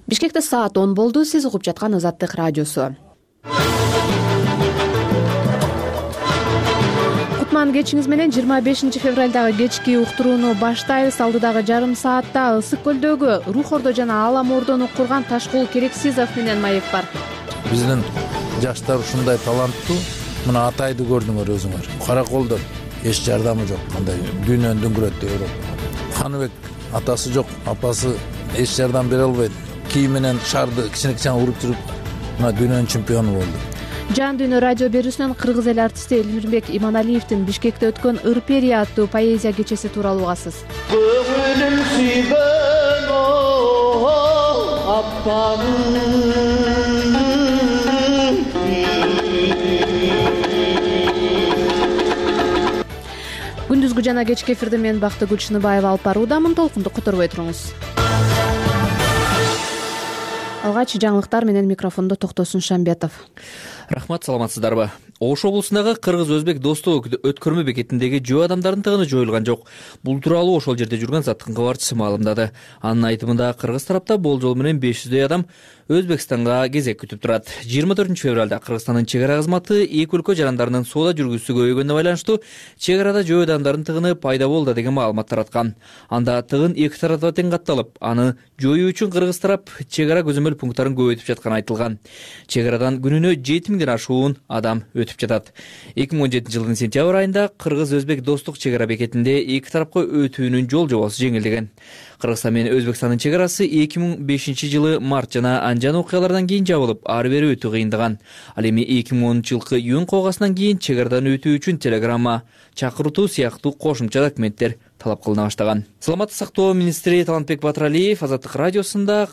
Бишкекте саат 10 болду. Сиз угуп жаткан Азаттык радиосу. Кутман кечиңиз менен 25 февралдагы кечки уктурууну баштайбыз. Алдыдагы жарым саатта Ысык көлдөгү Рух Ордо жана Алам Ордону курган Ташкул Керексизов менен маек бар. Биздин жаштар ушундай таланттуу. Мына Атайды көрдүңөр өзүңөр. Караколдор эч жардамы жок. Кандай дүйнөнү дүңгүрөт деп Каныбек атасы жок, апасы эч жардам бере албайт. Кийим менен шарды кичине уруп жүрүп, мына дүйнөнүн чемпиону болду. Жан дүйнө радио берүүсүнөн кыргыз эл артисти Элмирбек Иманалиевдин Бишкекте өткөн Ырперия аттуу поэзия кечеси тууралуу угасыз. Көңүлүм сүйгөн аппагым Күндүзгү жана кечки эфирде мен Бактыгүл Шыныбаева алып баруудамын. Толкунду которбой туруңуз. Алгач жаңылыктар менен микрофондо Токтосун Шамбетов. Рахмат, саламатсыздарбы? Ош облусундагы кыргыз-өзбек достук өткөрмө бекетиндеги жөө адамдардын тыгыны жоюлган жок. Бул тууралуу ошол жерде жүргөн заттын кабарчысы маалымдады. Анын айтымында кыргыз тарапта болжол менен 500 адам Өзбекстанга кезек күтүп турат. 24 февралда Кыргызстандын чек ара кызматы эки өлкө жарандардын соода жүргүзүүсү көбөйгөнүнө байланыштуу чек арада жөө адамдардын тыгыны пайда болду деген маалымат тараткан. Анда тыгын эки тарапта тең катталып, аны жоюу үчүн кыргыз тарап чек ара көзөмөл пункттарын көбөйтүп жатканы айтылган. Чек арадан күнүнө 7000ден ашуун адам өтүп жатат. 2017 жылдын сентябрь айында кыргыз-өзбек достук чек ара бекетинде эки тарапка өтүүнүн жол жобосу жеңилдеген. Кыргызстан менен Өзбекстандын чек арасы 2005 жылы март жана анжан окуялардан кийин жабылып, ары бери өтүү кыйындаган. Ал эми 2010 жылкы июнь кылгасынан кийин чек арадан өтүү үчүн телеграмма, чакыртуу сыяктуу кошумча документтер талап кылына баштаган. Саламаттык сактоо министри Талантбек Батыралиев Азаттык радиосуна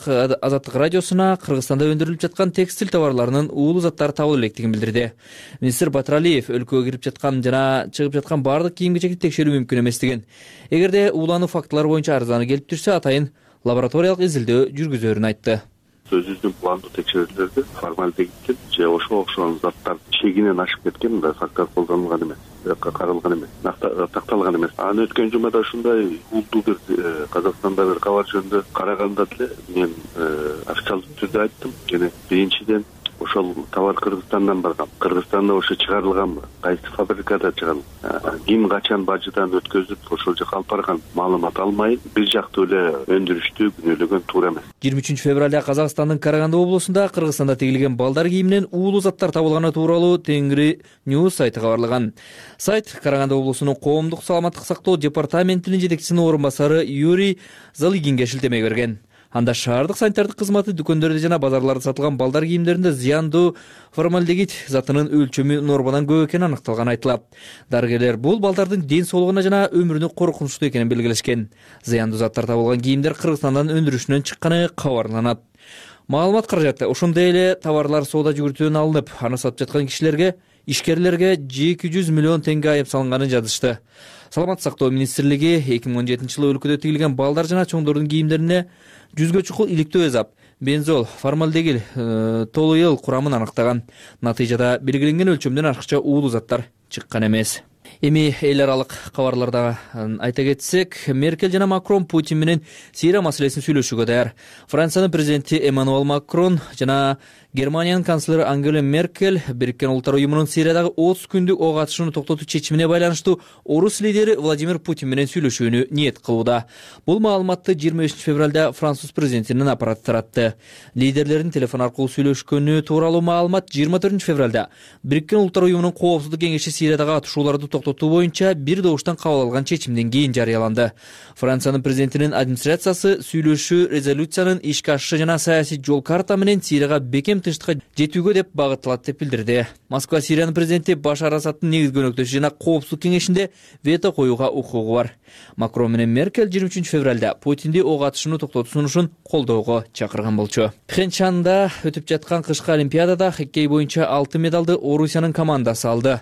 Кыргызстанда өндүрүлүп жаткан текстиль товарларынын уулуу заттары табылып электигин билдирди. Министр Батыралиев өлкөгө кирип жаткан жана чыгып жаткан бардык кийим-кечекти текшерүү мүмкүн эместигин, эгерде уулануу фактылары боюнча арыздануу келип турса, атайын лабораториялык изилдөө жүргүзөөрүн айтты. Өзүбүздүн пландуу текшерүүлөрдө формальдегиддин же ошого окшогон заттар чегинен ашып кеткен мындай факттар колдонулган эмес, каралган эмес, такталган эмес. Анан өткөн жумада ушундай уулдуу бир Казакстанда бир кабар жөнүндө караганда деле мен официалдуу түрдө айттым. Жана биринчиден ошол товар Кыргызстандан барган. Кыргызстанда ошо чыгарылганбы? Кайсы фабрикада чыгарылган? Ким качан бажыдан өткөзүп ошол жака алып барган? Маалымат алмай, бир жактуу эле өндүрүштү күнөөлөгөн туура эмес. 23 февралда Казакстандын Караганды облусунда Кыргызстанда тигилген балдар кийиминен уулуу заттар табылганы тууралуу Тенгри News сайты кабарлаган. Сайт Караганды облусунун коомдук саламаттык сактоо департаментинин жетекчисинин орун басары Юрий Залыгинге шилтеме берген. Анда шаардык санитардык кызматы дүкөндөрдө жана базарларда сатылган балдар кийимдеринде зыяндуу формальдегид затынын өлчөмү нормадан көп экени аныкталганы айтылат. Дарыгерлер бул балдардын ден соолугуна жана өмүрүнө коркунучтуу экенин белгилешкен. Зыяндуу заттар табылган кийимдер Кыргызстандан өндүрүшүнөн чыкканы кабарланат. Маалымат каражаты ошондой эле товарлар соода жүгүртүүнөн алынып, аны сатып жаткан ишкерлерге 200 миллион теңге айып салынганын жазышты. Саламаттык сактоо министрлиги 2017 жылы өлкөдө тигилген балдар жана чоңдордун кийимдерине 100гө чукул иликтөө эзап, бензол, формальдегид, толуел курамын аныктаган. Натыйжада белгиленген өлчөмдөн ашыкча уулуу заттар чыккан эмес. Эми эл аралык кабарларда айта кетсек, Меркель жана Макрон Путин менен Сирия маселесин сүйлөшүүгө даяр. Франциянын президенти Эммануэл Макрон жана Германиянын канцлери Ангела Меркель Бириккен Улуттар уюмунун Сириядагы 30 күндүк ок атышууну токтотуу чечимине байланыштуу орус лидери Владимир Путин менен сүйлөшүүнү ниет кылууда. Бул маалыматты 25 февралда Француз президентинин аппараты таратты. Лидерлердин телефон аркылуу сүйлөшкөнү тууралуу маалымат 24 февралда Бириккен Улуттар уюмунун Коопсуздук кеңеши Сириядагы атышууларды токтотуу боюнча бир добуштан кабыл алган чечимден кийин жарыяланды. Франциянын президентинин администрациясы сүйлөшүү резолюциянын ишке ашышы жана саясий жол карта менен Сирияга бекем тынчтыкка жетүүгө деп багытталат деп билдирди. Москва Сириянын президенти Башар Асадтын негизги өнөктөшү жана Коопсуздук кеңешинде вето коюуга укугу бар. Макрон менен Меркель 23 февралда Путинди ок атышууну токтотуу сунушун колдоого чакырган болчу. Пхенчанда өтүп жаткан кышкы олимпиадада хоккей боюнча алтын медалды Орусиянын командасы алды.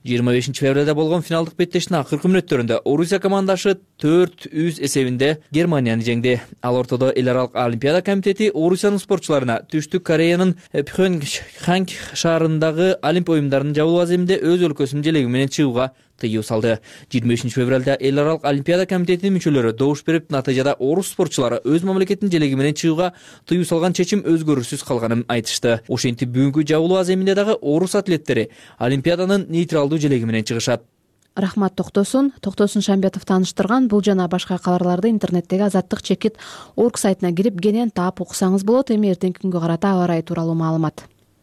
25 февралда болгон финалдык беттештин акыркы мүнөттөрүндө Орусия командашы 4-3 эсебинде Германияны жеңди. Ал ортодо эл аралык олимпиада комитети Орусиянын спортчуларына Түштүк Кореянын Пхенчхан шаарындагы Олимп оюндарынын жабылуу аземинде өз өлкөсүнүн желеги менен чыгууга тыюу салды. 25 февралда эл аралык олимпиада комитетинин мүчөлөрү добуш берип, натыйжада орус спортчулары өз мамлекетинин желеги менен чыгууга тыюу салган чечим өзгөрүүсүз калганын айтышты. Ошентип бүгүнкү жабылуу аземинде дагы орус атлеттери олимпиаданын нейтралдуу желеги менен чыгышат. Рахмат Токтосун Шамбетов тааныштырган. Бул жана башка кабарларды интернеттеги Азаттык чекит орг сайтына кирип кенен таап окусаңыз болот. Эми эртеңки күнгө карата аба ырайы тууралуу маалымат.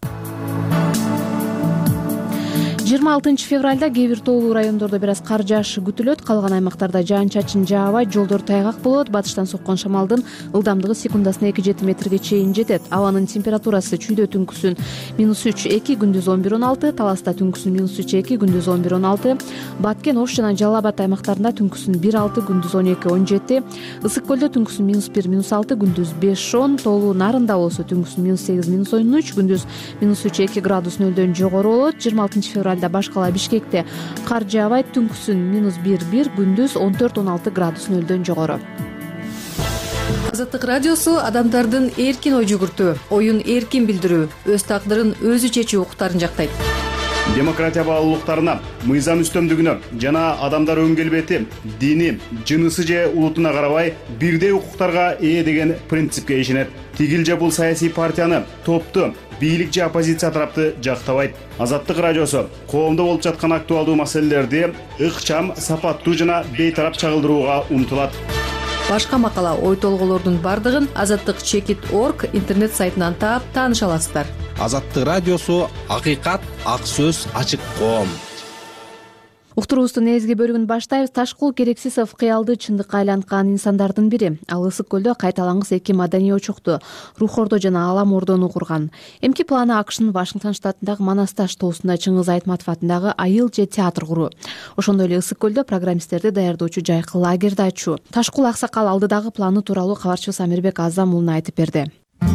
26 февралда кээ бир тоолуу райондордо бир аз кар жаашы күтүлөт. Калган аймактарда жаан-чачын жаабай, жолдор тайгак болот. Батыштан соккон шамалдын ылдамдыгы секундасына 2-7 метрге чейин жетет. Абанын температурасы чүйдө түнкүсүн -3-2, күндүз 11-16, Таласта түнкүсүн -3-2, күндүз 11-16, Баткен, Ош жана Жалал Абад аймактарында түнкүсүн 1-6, күндүз 12-17, Ысык көлдө түнкүсүн -1-6, күндүз 5-10, тоолуу Нарында болсо түнкүсүн -8-13, күндүз -3-2 градус нөлдөн жогору болот. 26 февралда башкала Бишкекте кар жаабайт, түнкүсүн -1-1, күндүз 14-16 градус нөлдөн жогору. Азаттык радиосу адамдардын эркин ой жүгүртүү, оюн эркин билдирүү, өз тагдырын өзү чечүү укуктарын жактайт. Демократия баалуулуктарына, мыйзам үстөмдүгүнө жана адамдар өн келбети, дини, жынысы же улутуна карабай бирдей укуктарга ээ деген принципке ишенет. Тигил же бул саясий партияны, топту, бийлик же оппозиция тарапты жактабайт. Азаттык радиосу коомдо болуп жаткан актуалдуу маселелерди ыкчам, сапаттуу жана бейтарап чагылдырууга умтулат. Башка макала, ой толголордун бардыгын Азаттык чекит орг интернет сайтынан таап тааныша аласыздар. Азаттык радиосу акыйкат, ак сөз, ачык коом. Уктуруубуздун негизги бөлүгүн баштайбыз. Ташкул Керексисов кыялды чындыкка айланткан инсандардын бири. Ал Ысык көлдө кайталангыс 2 маданий очокту, Рух Ордо жана Алам Ордону курган. Эмки планы АКШнын Вашингтон штатындагы Манасташ тоосунда Чыңгыз Айтматов атындагы айыл же театр куруу. Ошондой эле Ысык көлдө программисттерди даярдоочу жайкы лагерди ачуу. Ташкул аксакал алдыдагы планы тууралуу кабарчыбыз Амирбек Азам уулуна айтып берди.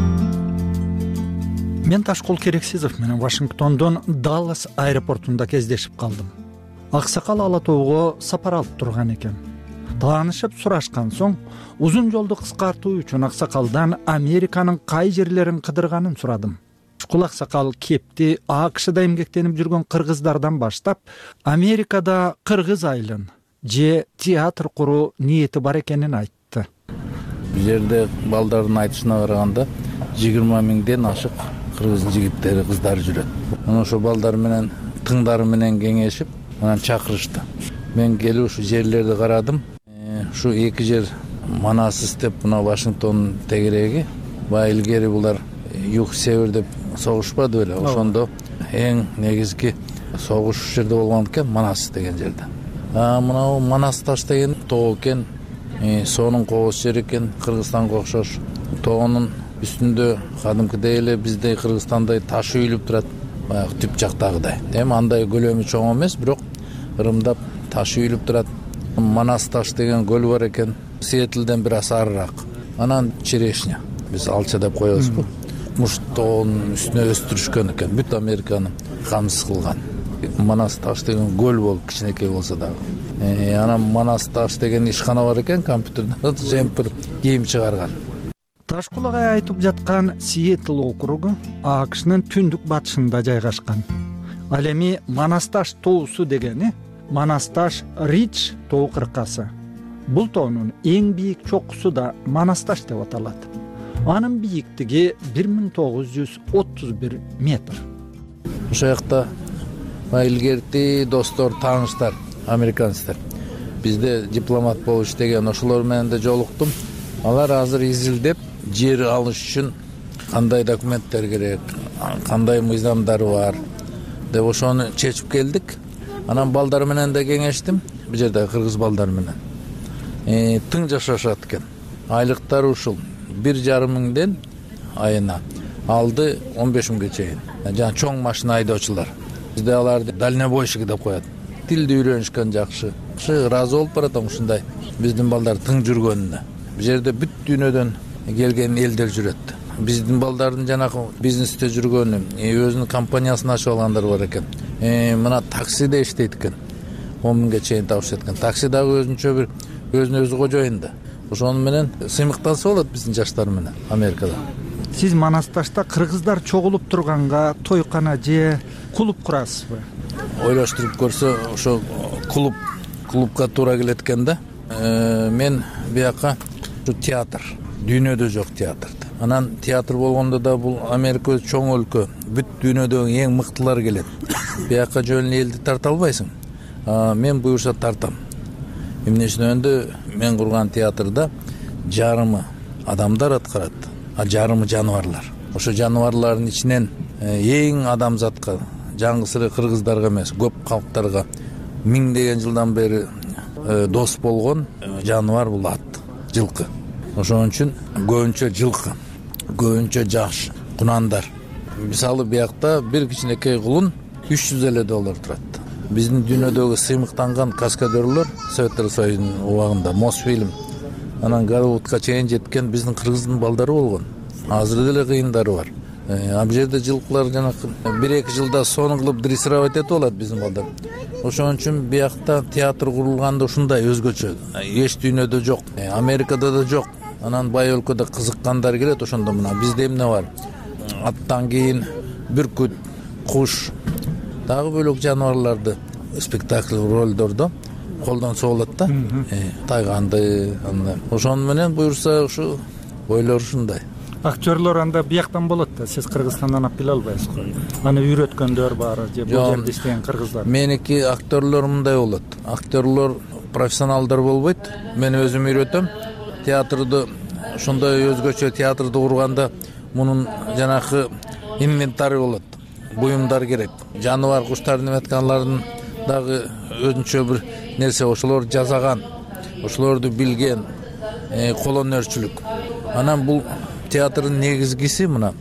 Мен Ташкул Керексисов менен Вашингтондон Даллас аэропортунда кездешип калдым. Аксакал ала тоого сапар алып турган экен. Таанышып сурашкан соң, узун жолду кыскартуу үчүн аксакалдан Американын кай жерлерин кыдырганын сурадым. Ташкул аксакал кепти АКШда эмгектенип жүргөн кыргыздардан баштап, Америкада кыргыз айылын же театр куруу ниети бар экенин айтты. Бул жерде балдардын айтышына караганда 20 миңден ашык кыргыз жигиттери, кыздары жүрөт. Ошо балдар менен, тыңдары менен кеңешип, анан чакырышты. Мен келип ушу жерлерди карадым. Ушу 2 жер Манас деп, мына Вашингтон тегереги. Баа илгери булар юг-север деп согушпады беле. Ошондо эң негизги согуш ушул жерде болгон экен, Манас деген жерде. Мына Манасташ деген тоо экен, сонун кооз жер экен, Кыргызстанга окшош. Тоонун үстүндө кадимкидей эле биздей Кыргызстандай таш үйүлүп турат. Баягы түп жактагыдай. Эми андай көлөмү чоң эмес, бирок ырымдап таш үйүлүп турат. Манас таш деген көл бар экен. Сиэтлден бир аз арыраак. Анан черешня. Биз алча деп коебузбу. Муш тоонун үстүнө өстүрүшкөн экен. Бүт Американы камсыз кылган. Манас таш деген көл болуп кичинекей болсо дагы. Анан Манас таш деген ишкана бар экен, компьютерден жемпир кийим чыгарган. Ташкул агай айтып жаткан Сиэтл округу АКШнын түндүк батышында жайгашкан. Ал эми Манасташ тоосу дегени Манасташ Ридж тоо кыркасы. Бул тоонун эң бийик чокусу да Манасташ деп аталат. Анын бийиктиги 1931 метр. Ошол жакта илгерти достор, тааныштар, американецтер. Бизде дипломат болуп иштеген ошолор менен да жолуктум. Алар азыр изилдеп жер алыш үчүн кандай документтер керек, кандай мыйзамдары бар деп ошону чечип келдик. Анан балдар менен да кеңештим, бул жерде кыргыз балдар менен. Тың жашашат экен. Айлыктары ушул 1,5 миңден айына, алды 15 миңге чейин. Жана чоң машина айдоочулар. Бизде аларды дальнобойщик деп коет. Тилди үйрөнүшкөн жакшы. Ыраазы болуп баратам ушундай биздин балдар тың жүргөнүнө. Бул жерде бүт дүйнөдөн келген элдер жүрөт. Биздин балдардын жанагы бизнесте жүргөнү, өзүнүн компаниясын ачып алгандар бар экен. Мына таксиде иштейт экен. 10 миңге чейин табыш эткен. Такси дагы өзүнчө бир өзүнө өзү кожоюнда. Ошону менен сыймыктанса болот биздин жаштар менен Америкада. Сиз Манасташта кыргыздар чогулуп турганга тойкана же клуб курасызбы? Ойлоштуруп көрсө, ошо клубка туура келет экен да. Мен бияка ушу театр, дүйнөдө жок театрды. Анан театр болгондо да бул Америка чоң өлкө, бүт дүйнөдөгү эң мыктылар келет. Бияка жөн элди тарта албайсың. Мен буюрса тартам. Эмне үчүн мен курган театрда жарымы адамдар аткарат, а жарымы жаныбарлар. Ошо жаныбарлардын ичинен эң адамзатка, жаңгысыры кыргыздарга эмес, көп калктарга миңдеген жылдан бери дос болгон жаныбар бул ат, жылкы. Ошон үчүн көбүнчө жылкы, көбүнчө жаш, кунандар. Мисалы биякта бир кичинекей кулун $300 турат. Биздин дүйнөдөгү сыймыктанган каскадерлер Советтер Союзунун убагында Мосфильм, анан Голливудка чейин жеткен биздин кыргыздын балдары болгон. Азыр деле кыйындары бар. Ал жерде жылкылар жанакы 1-2 жылда сонун кылып дрессировать этип алат биздин балдар. Ошон үчүн биякта театр курулганда ушундай өзгөчө. Эч дүйнөдө жок, Америкада да жок. Анан бай өлкөдө кызыккандар келет, ошондо мына бизде эмне бар? Аттан кийин бүркүт, куш, дагы бөлөк жаныбарларды спектакль ролдордо колдон соолот да. Тайганды, анда. Ошон менен буюрса ушу ойлор ушундай. Актерлор анда бияктан болот да, сиз Кыргызстандан алып келе албайсыз го. Аны үйрөткөндөр бар же бул жерде иштеген кыргыздар. Меники актерлор мындай болот. Актерлор профессионалдар болбойт. Мен өзүм үйрөтөм. Театрды ошондой өзгөчө театрды курганда мунун жанакы инвентарь болот. Буюмдар керек. Жаныбар, куштардын эметканларын дагы өзүнчө бир нерсе, ошолор жасаган, ошолорду билген, колөнөрчүлүк. Анан бул театрдын негизгиси мына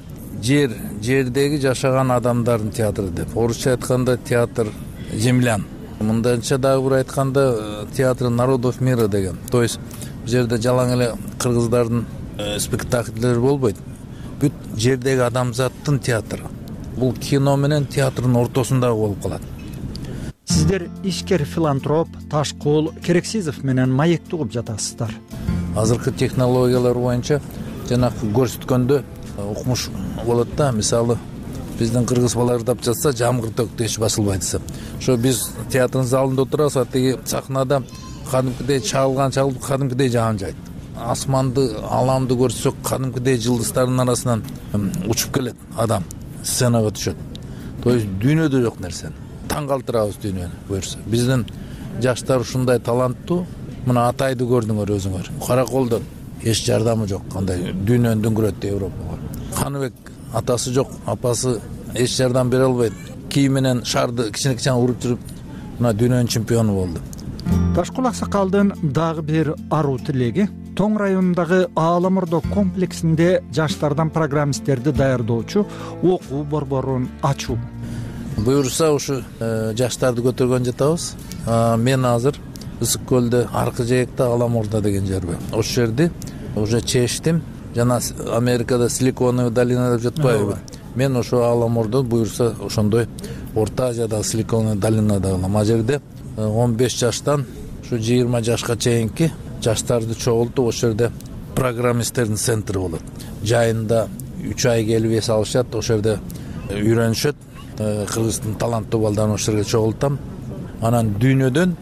жердеги жашаган адамдардын театры деп. Орусча айтканда театр землян. Мындайча дагы бир айтканда театр народов мира деген. То есть бул жерде жалаң эле кыргыздардын спектакльдери болбойт. Бүт жердеги адамзаттын театры. Бул кино менен театрдын ортосунда болуп калат. Сиздер ишкер филантроп Ташкул Керексизов менен маекти угуп жатасыздар. Азыркы технологиялар боюнча жанакы көрсөткөндө укмуш болот да. Мисалы биздин кыргыз балалар тап жатса жамгыр төктү эч басылбайт десе. Ошо биз театрдын залында отурабыз, атиги сахнада кадимкидей чалып кадимкидей жаан жайт. Асманды, аламды көрсөк кадимкидей жылдыздардын арасынан учуп келет адам, сценага түшөт. То есть дүйнөдө жок нерсе. Таң калтырабыз дүйнөнү буюрса. Биздин жаштар ушундай таланттуу. Мына Атайды көрдүңөр өзүңөр. Караколдон эч жардамы жок, кандай дүйнөнү дүңгүрөт Европага. Каныбек атасы жок, апасы эч жардам бере албайт. Кийи менен шарды кичине уруп жүрүп, мына дүйнөнүн чемпиону болду. Ташкул Аксакалдын дагы бир аруу тилеги Тоң районундагы Ааламурдо комплексинде жаштардан программисттерди даярдоочу окуу борборун ачуу. Буюрса ушу жаштарды көтөргөн жатабыз. Мен азыр Ысык көлдө аркы жээкте Ааламурдо деген жер бар. Ошол жерди уже чечтим. Жана Америкада Силиконовая долина деп жатпайбы? Мен ошо Ааламурдо буюрса ошондой Орто Азиядагы Силиконовая долинада калам. А жерде 15 жаштан ушу 20 жашка чейинки жаштарды чогултуп, ошол жерде программисттердин центри болот. Жайында 3 ай келип эс алышат, ошол жерде үйрөнүшөт. Кыргыздын таланттуу балдарын ошол жерге чогултам. Анан дүйнөдөн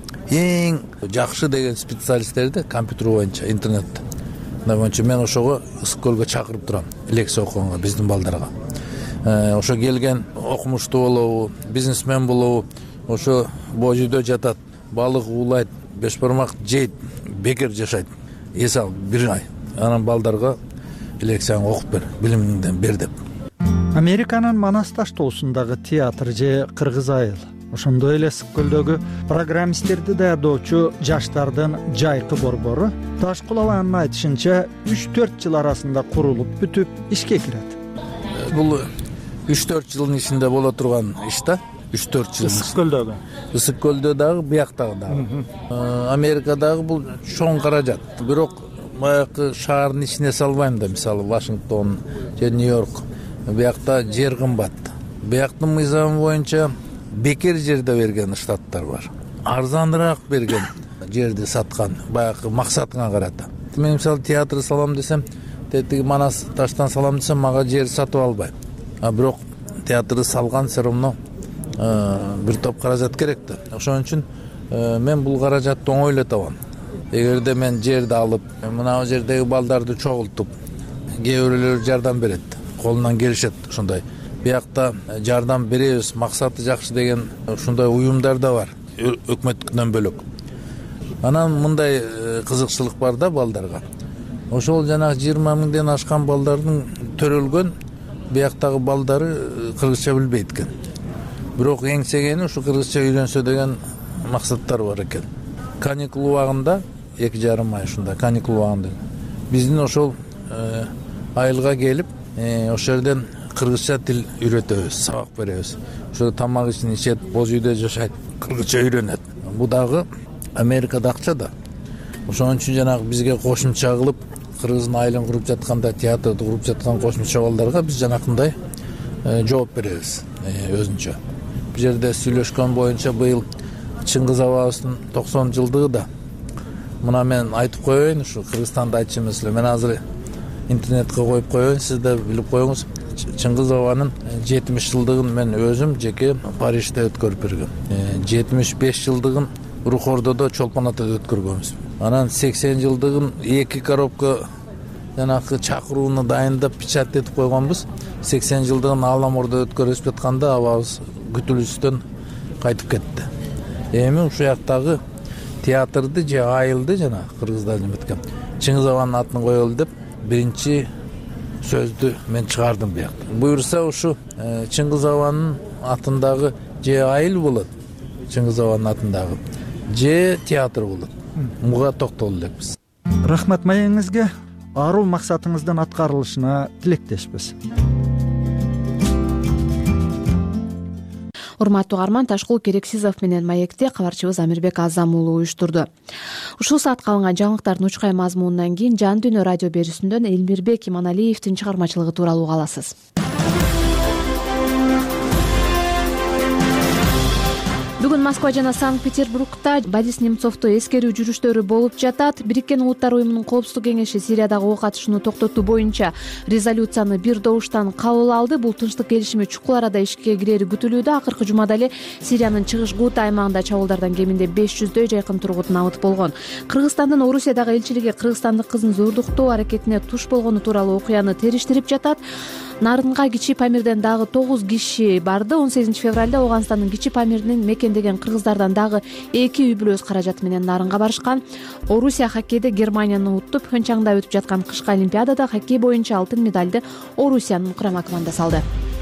эң жакшы деген специалисттерди компьютер боюнча, интернетте. Мына боюнча мен ошого Ысык көлгө чакырып турам, лекция окуганга биздин балдарга. Ошо келген окумуштуу болобу, бизнесмен болобу, ошо божүйдө жатат, балык уулайт, бешбармак жейт, бекер жашайт. Эс ал 1 ай. Анан балдарга лекцияны окуп бер, билимиңден бер деп. Американын Манас таш тоосундагы театр же Кыргыз айыл, ошондой эле Ысык көлдөгү программисттерди даярдоочу жаштардын жайкы борбору Ташкул Аланын айтышынча 3-4 жыл арасында курулуп бүтүп ишке кирет. Бул 3-4 жылдын ичинде боло турган иш да. 3-4 жыл. Ысык көлдөгү. Ысык көлдө дагы, бияктагы дагы. Америкадагы бул чоң каражат. Бирок баягы шаардын ичине салбайм да, мисалы Вашингтон же Нью-Йорк. Биякта жер кымбат. Бияктын мыйзамы боюнча бекер жерде берген штаттар бар. Арзаныраак берген жерди саткан, баягы максатыңа карата. Мен мисалы театр салам десем, тетиги Манас таштан салам десем, мага жер сатып албайм. А бирок театрды салган все равно бир топ каражат керек да. Ошон үчүн Мен бул каражатты оңой эле табам. Эгерде мен жерди алып, мына жердеги балдарды чогултуп, кээ бирөөлөр жардам берет, колунан келишет ушундай. Биякта жардам беребиз, максаты жакшы деген ушундай уюмдар да бар, өкмөттүктөн бөлөк. Анан мындай кызыкчылык бар да балдарга. Ошол жанагы 20 миңден ашкан балдардын төрөлгөн бияктагы балдары кыргызча билбейт экен. Бирок эңсегени ушу кыргызча үйрөнсө деген максаттар бар экен. Каникул убагында 2,5 ай ушунда каникул убагында биздин ошол айылга келип, ошол жерден кыргызча тил үйрөтөбүз, сабак беребиз. Ошо тамак ишин ичет, боз үйдө жашайт, кыргызча үйрөнөт. Бул дагы Америкада акча да. Ошон үчүн жанагы бизге кошумча кылып, кыргыздын айылын куруп жатканда, театрды куруп жаткан кошумча балдарга биз жанакындай жооп беребиз өзүнчө. Бул жерде сүйлөшкөн боюнча быйыл Чыңгыз абабыздын 90 жылдыгы да. Мына мен айтып коеюн, ушу Кыргызстанда айтчу эмес эле. Мен азыр интернетке коюп коеюн, сиз да билип коюңуз. Чыңгыз абанын 70 жылдыгын мен өзүм жеке Парижде өткөрүп бергем. 75 жылдыгын Рухордодо чолпон атада өткөргөнбүз. Анан 80 жылдыгын 2 коробка жанагы чакырууну дайындап печать этип койгонбуз. 80 жылдыгын Аламордо өткөрүп жатканда абабыз күтүлүштөн кайтып кетти. Эми ушул жактагы театрды же айылды жана кыргыздар неметкен Чыңгыз абанын атын коелу деп биринчи сөздү мен чыгардым биякта. Буюрса ушу Чыңгыз абанын атындагы же айыл болот, Чыңгыз абанын атындагы же театр болот. Буга токтоло элекпиз. Рахмат маеңизге, аруу максатыңыздын аткарылышына тилектешпиз. Урматтуу угарман, Ташкул Керексизов менен маекти кабарчыбыз Амирбек Азам уулу уюштурду. Ушул саатка алынган жаңылыктардын учкай мазмунунан кийин Жан Дүйнө радио берүүсүндөн Элмирбек Иманалиевдин чыгармачылыгы тууралуу уга аласыз. Бүгүн Москва жана Санкт-Петербургда Борис Немцовду эскерүү жүрүштөрү болуп жатат. Бириккен Улуттар уюмунун Коопсуздук кеңеши Сириядагы ок атышууну токтотуу боюнча резолюцияны бир добуштан кабыл алды. Бул тынчтык келишими чукул арада ишке кирери күтүлүүдө. Акыркы жумада эле Сириянын чыгыш Гута аймагында чабуулдардан кеминде 500дөй жайкын тургут набыт болгон. Кыргызстандын Орусиядагы элчилиги кыргызстандык кызын зордуктоо аракетине туш болгону тууралуу окуяны териштирип жатат. Нарынга Кичи Памирден дагы 9 киши барды. 18 февралда Ооганстандын Кичи Памиринин мекендеген кыргыздардан дагы 2 үй бүлө өз каражаты менен Нарынга барышкан. Орусия хоккейде Германияны уттуп, Пхенчангда өтүп жаткан кышкы олимпиадада хоккей боюнча алтын медалды Орусиянын курама командасы алды.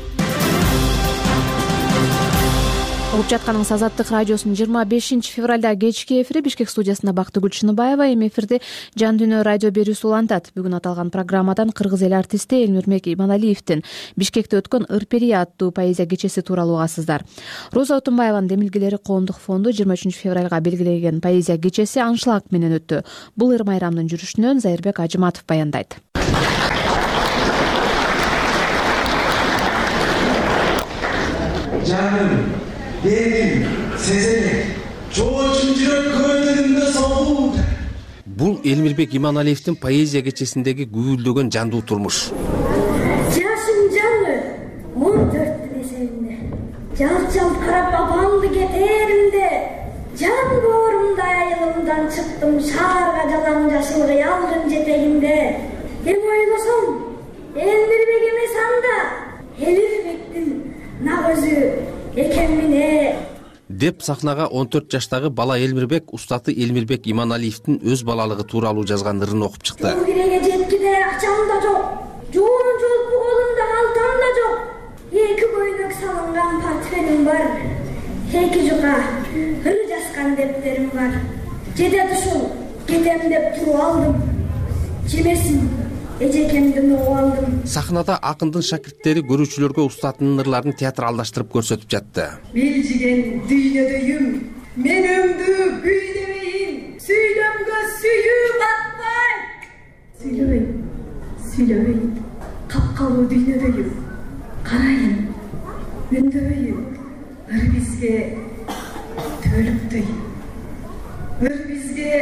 Угуп жатканыңыз Азаттык радиосунун 25 февралда кечки эфири. Бишкек студиясында Бактыгүл Чыныбаева. Эми эфирде Жан Дүйнө радио берүүсү улантат. Бүгүн аталган программадан кыргыз эл артисти Элмирбек Иманалиевдин Бишкекте өткөн Ырперия аттуу поэзия кечеси тууралуу угасыздар. Роза Отунбаеванын Демилгелери коомдук фонду 23 февралга белгилеген поэзия кечеси аншлаг менен өттү. Бул ыр майрамдын жүрүшүнөн Зайырбек Ажыматов баяндайт. Жаным, деним, сезеним, чоочун жүрөк көдүрүмдө согуу. Бул Элмирбек Иманалиевдин поэзия кечесиндеги күбүлдөгөн жандуу турмуш. Жашым жаңы 14 десемде, жалт-жалт карап апамды кетеримде, жан боорумда айылымдан чыктым шаарга жалаң жашыл кыялдын жетегинде. Эми ойлосом, Элмирбек эмес анда, Элирбектин нак өзү экенмине деп сахнага 14 жаштагы бала Элмирбек устаты Элмирбек Иманалиевдин өз балалыгы тууралуу жазган ырын окуп чыкты. Жол киреге жеткиде акчам да жок, жоон жолпу колумда калтам да жок. 2 көйнөк салынган портфелим бар, 2 жука ыр жазган дептерим бар. Жетет ушул, кетем деп туруп алдым. Жебесин эжекемдин угуп алдым. Сахнада акындын шакирттери көрүүчүлөргө устатынын ырларын театралдаштырып көрсөтүп жатты. Билжиген дүйнөдөйүм, мен өмдү күйдөбейин, сүйлөмгө сүйүү батпай. Сүйлөбөйүн, капкалуу дүйнөдөйүм, карайын, үндөбөйүн, ыр бизге төлүктөй, ыр бизге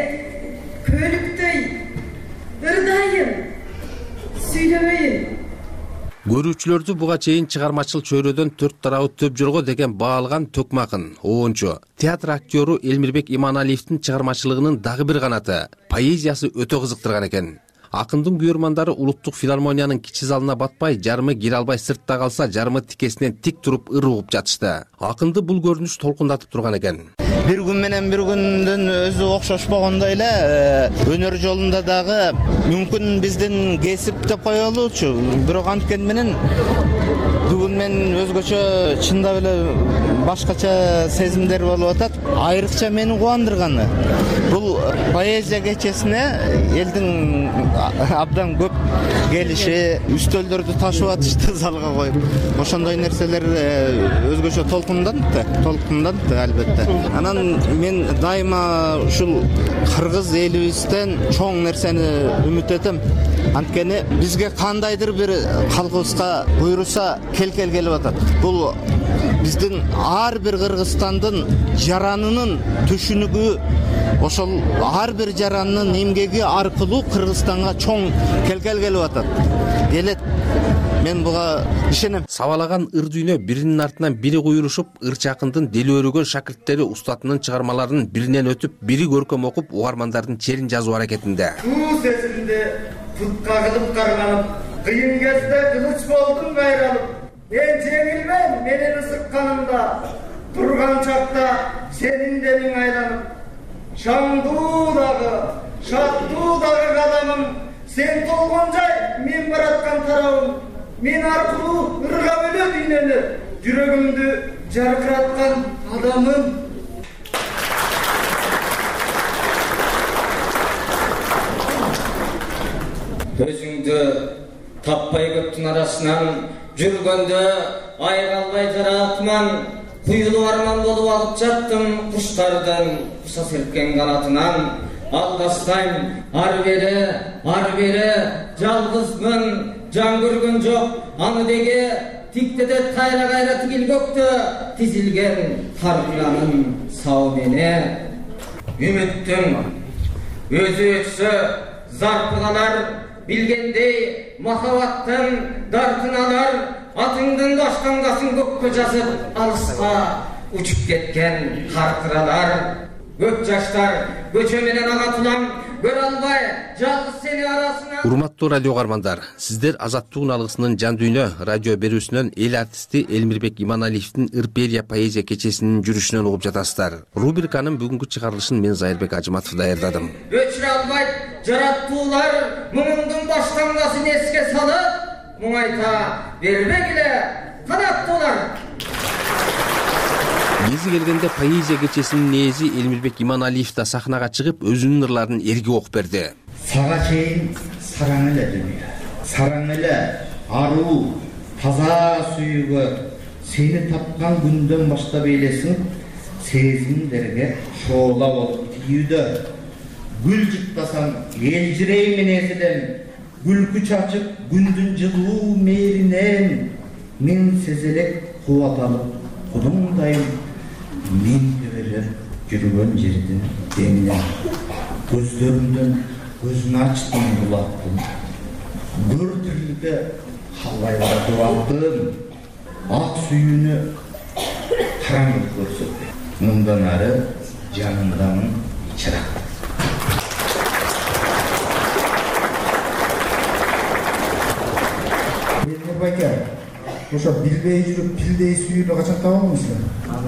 көлүктөй, ырдайын, сүйлөбөйүн. Көрүүчүлөрдү буга чейин чыгармачыл чөйрөдөн 4 тарабы төп жолго деген баалган Төкмакын, оончу, театр актёру Элмирбек Иманалиевдин чыгармачылыгынын дагы бир канаты, поэзиясы өтө кызыктырган экен. Акындын күйөрмандары Улуттук филармониянын кичи залына батпай, жарымы кире албай сыртта калса, жарымы тикесинен тик туруп ыр угуп жатышты. Акынды бул көрүнүш толкундатып турган экен. Бир күн менен бир күндүн өзү окшошпогондой эле, өнөр жолунда дагы мүмкүн биздин кесип деп кое алуучу. Бирок анткени менен бүгүн мен өзгөчө чындап эле башкача сезимдер болуп атат. Айрыкча мени кубандырганы бул поэзия кечесине элдин абдан көп келиши, үстөлдөрдү ташып атышты залга коюп. Ошондой нерселер өзгөчө толкундантты албетте. Анан мен дайыма ушул кыргыз элибизден чоң нерсени үмүт этем. Анткени бизге кандайдыр бир калкыбызга буйруса келкел келип атат. Бул биздин ар бир Кыргызстандын жаранынын түшүнүгү, ошол ар бир жаранынын эмгеги аркылуу Кыргызстанга чоң келкел келип атат. Келет. Мен буга ишенем. Сабалаган ыр дүйнө биринин артынан бири куйрушуп, ырчы акындын дили өрөгөн шакирттери устатынын чыгармаларын биринен өтүп, бири көркөм окуп, угармандардын черин жазуу аракетинде. Суу сезимде тутка кылып карганып, кыйын кезде кылыч болдум кайралып. Мен жеңилмен менин ысыкканымда, турган чакта сенин демиң айланып. Шаңдуу дагы, шаттуу дагы кадамым, сен толгон жай, мен бараткан тарабым. Мен аркылуу ырга бөлө дүйнөнү, жүрөгүмдү жаркыраткан адамым. Өзүңдү таппай көптүн арасынан, жүргөндө айгалбай жаратман, куюлуу арман болуп алып жаттым куштардын куса серпкен канатынан. Алдастайм, ар бери, жалгызмын, жан көргөн жок, аны деге тиктеде кайра тигил көктө, тизилген тарбиянын сау мене. Үмүттүн өзү өтсө зарпыгалар, билгендей махабаттын дартын алар, атыңдын баштангасын көккө жазып, алыска учуп кеткен картыралар. Көп жаштар көчө менен агатылам, көрө албай жалгыз сени арасынан. Урматтуу радио угармандар, сиздер Азаттык алгысынын жан дүйнө радио берүүсүнөн эл артисти Элмирбек Иманалиевдин Ырперия поэзия кечесинин жүрүшүнөн угуп жатасыздар. Рубриканын бүгүнкү чыгарылышын мен Зайырбек Ажыматов даярдадым. Өчүрө албай жараттуулар муңуңдун баштангасын эске салып, муңайта бербегиле канаттуулар. Кези келгенде поэзия кечесинин ээси Элмирбек Иманалиев да сахнага чыгып, өзүнүн ырларын эрге окуп берди. Сага чейин сараң эле дүйнө, сараң эле аруу, таза сүйүүгө сени тапкан күндөн баштап элесиң, сезимдерге шоола болуп тийүүдө. Гүл жыттасаң, элжирей менезиден, күлкү чачып, күндүн жылуу мээринен, мен сезелек кубат алып, кудуңдайым менге берер жүргөн жердин деминен. Көздөрүмдөн көзүн ачтым булаттым, көр тирилге калбайлатып алдым. Ак сүйүүнү караңгы көрсөттү, мындан ары жанымдамын чырак. Байке, ошо билбей жүрүп пилдей сүйүүнү качан таба аласыздар?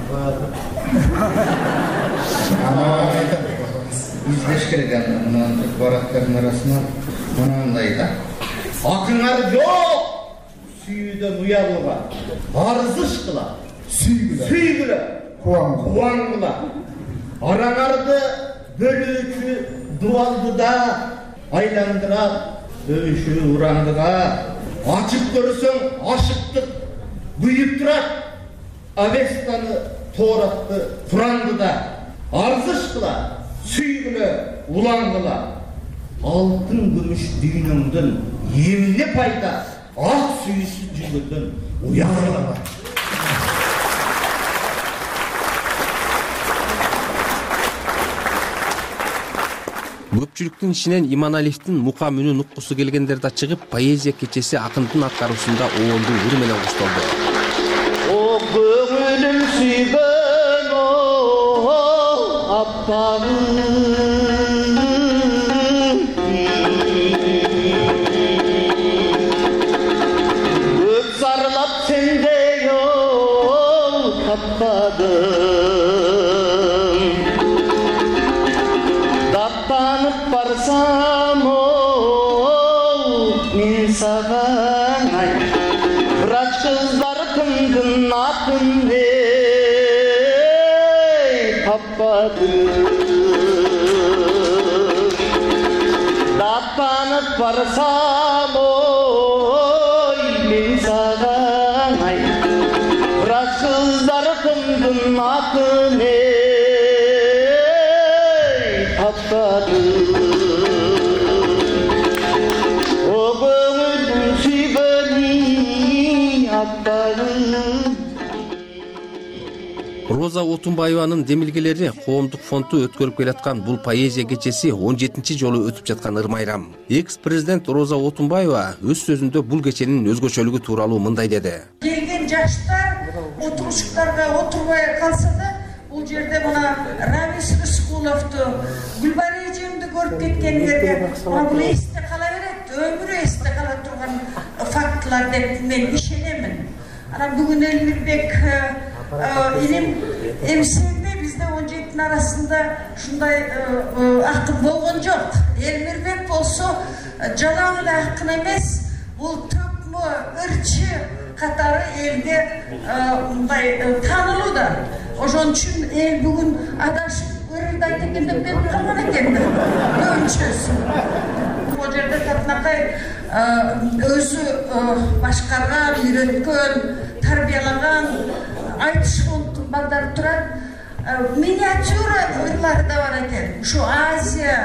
Издеш керек анан барактардын арасынан мынандай да. Акыңар жок! Сүйүүдөн уялууга, арзышкыла, сүйгүлө, кубаңгыла. Араңарды бөлүүчү дуалды да айландырат өбүшүү урандыга. Açıp görürsen aşıktır, büyüp durar. Avesta'nı toğrattı, Kur'an'dı da. Arzışkıla, süygüle, ulandıla. Altın gümüş düğünümdün, yemli payda, ak süyüsü cügürdün, uyandılar. Көпчүлүктүн ичинен Иманалиевдин мукам үнүн уккусу келгендер да чыгып, поэзия кечеси акындын аткаруусунда оондун үрү менен коштолду. О көңүлүм сүйгөн аппагым, көп зарлап сендей таппадым, даттанып барсам мен саган ай, врач кыздар кымдын атын таппадым, даттанып барсам мен саган ай, врач кыздар кымдын атын таппадым. О көңүлүм сүйгөн аппагым. Роза Отунбаеванын демилгелери коомдук фонду өткөрүп келаткан бул поэзия кечеси 17-чи жолу өтүп жаткан ырмайрам. Экс-президент Роза Отунбаева өз сөзүндө бул кеченин өзгөчөлүгү тууралуу мындай деди. Келген жаштар отурушуктарга отурбай калса да, бул жерде мына Рамис Рыскуловду, Гүлбария эжемди көрүп кеткендерге бул эсте кала берет, өмүрү эсте кала турган фактылар деп мен ишенемин. Анан бүгүн Элмирбек илим эмсегде бизде 17-nin арасында ушундай акын болгон жок. Элмирбек болсо жалаң эле акын эмес, бул төкмө, ырчы катары элге мындай таанылууда. Ошон үчүн эл бүгүн адашып ырды айт экен деп берип калган экен көбүнчөсү. Бул жерде Татынакай өзү башкарган, үйрөткөн, тарбиялаган айтыш фондунун балдары турат. Миниатюра ырлары да бар экен. Ушу Азия,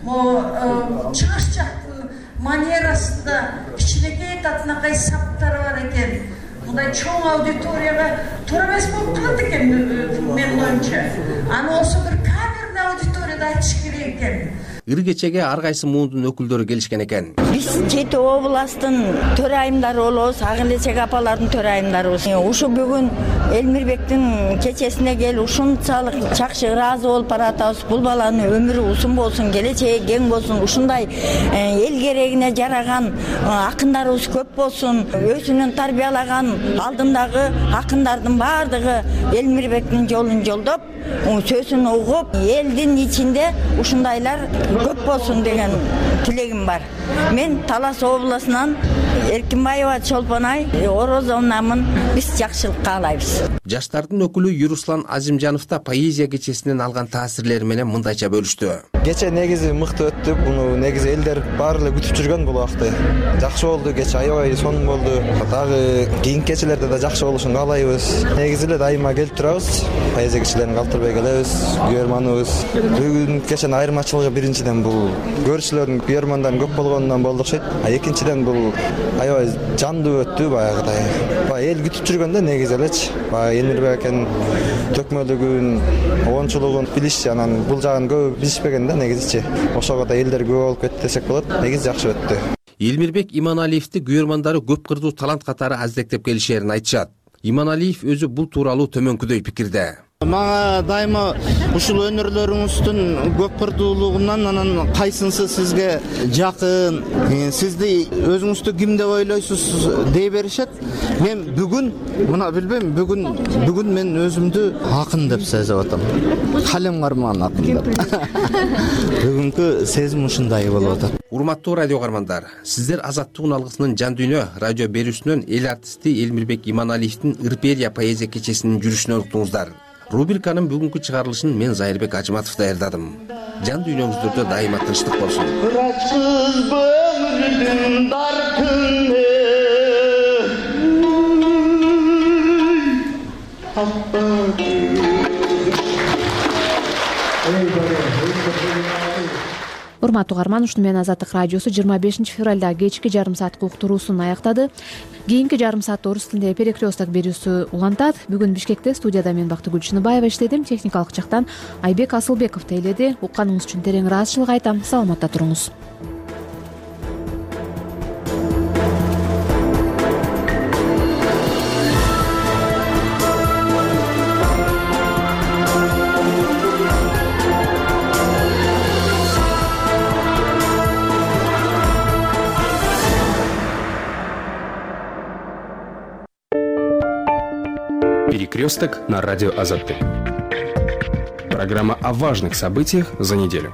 чыгыш жактын манерасында кичинекей Татынакай саптары бар экен. Мындай чоң аудиторияга туура эмес болуп калат экен менин оюмча. Аны болсо бир камерный аудиторияда айтыш керек экен. Ыр кечеге ар кайсы муундун өкүлдөрү келишкен экен. Биз 7 областтын төрайымдары болобуз, ак элечек апалардын төрайымдарыбыз. Ушу бүгүн Элмирбектин кечесине келип ушунчалык жакшы ыраазы болуп баратабыз. Бул баланын өмүрү узун болсун, келечеги кең болсун, ушундай эл керегине жараган акындарыбыз көп болсун. Өзүнүн тарбиялаган алдындагы акындардын баардыгы Элмирбектин жолун жолдоп, сөзүн угуп, элдин ичинде ушундайлар көп болсун деген тилегим бар. Мен Талас областынан Эркинбаева Чолпонай Орозовнамын. Биз жакшылык каалайбыз. Жаштардын өкүлү Юруслан Азимжанов да поэзия кечесинен алган таасирлери менен мындайча бөлүштү. Кече негизи мыкты өттү. Буну негизи элдер баары эле күтүп жүргөн бул убакта. Жакшы болду, кече аябай сонун болду. Дагы кийинки кечелерде да жакшы болушун каалайбыз. Негизи эле дайыма келип турабыз. Поэзия кечелерин калтырбай келебиз. Күйөрманыбыз. Бүгүн кеченин айырмачылыгы биринчиден бул көрүүчүлөрдүн күйөрмандарын көп болгонунан болду окшойт. Экинчиден бул аябай жандуу өттү баягыдай. Эл күтүп жүргөндө негизи элечи. Элмирбек акенин төкмөлүгүн, оончулугун билишчи, анан бул жагын көп билишпеген да негизичи. Ошого да элдер көп болуп кетти десек болот. Негизи жакшы өттү. Элмирбек Иманалиевди күйөрмандары көп кырдуу талант катары аздектеп келишерин айтышат. Иманалиев өзү бул тууралуу төмөнкүдөй пикирде. Мага дайыма ушул өнөрлөрүңүздүн көп кырдуулугунан анан кайсынысы сизге жакын, сизди өзүңүздү ким деп ойлойсуз дей беришет. Мен бүгүн мына билбейм, бүгүн мен өзүмдү акын деп сезип атам. Калем карман акын деп. Бүгүнкү сезим ушундай болуп атат. Урматтуу радио кармандар, сиздер Азаттык алгысынын Жан дүйнө радио берүүсүнөн эл артисти Элмирбек Иманалиевдин Ырперия поэзия кечесинин жүрүшүнөн уктуңуздар. Рубриканын бүгүнкү чыгарылышын мен Зайырбек Ажыматов даярдадым. Жан дүйнөңүздөрдө дайыма тынчтык болсун. урматтуу угарман, ушуну менен Азаттык радиосу 25 февралда кечки жарым саатка уктуруусун аяктады. Кийинки жарым саатта орус тилинде перекресток берүүсү улантат. Бүгүн Бишкекте студияда мен Бактыгүл Чыныбаева иштедим. Техникалык жактан Айбек Асылбеков тейледи. Укканыңыз үчүн терең ыраазычылык айтам. Саламатта туруңуз. Перекресток на радио Азаттык. Программа о важных событиях за неделю.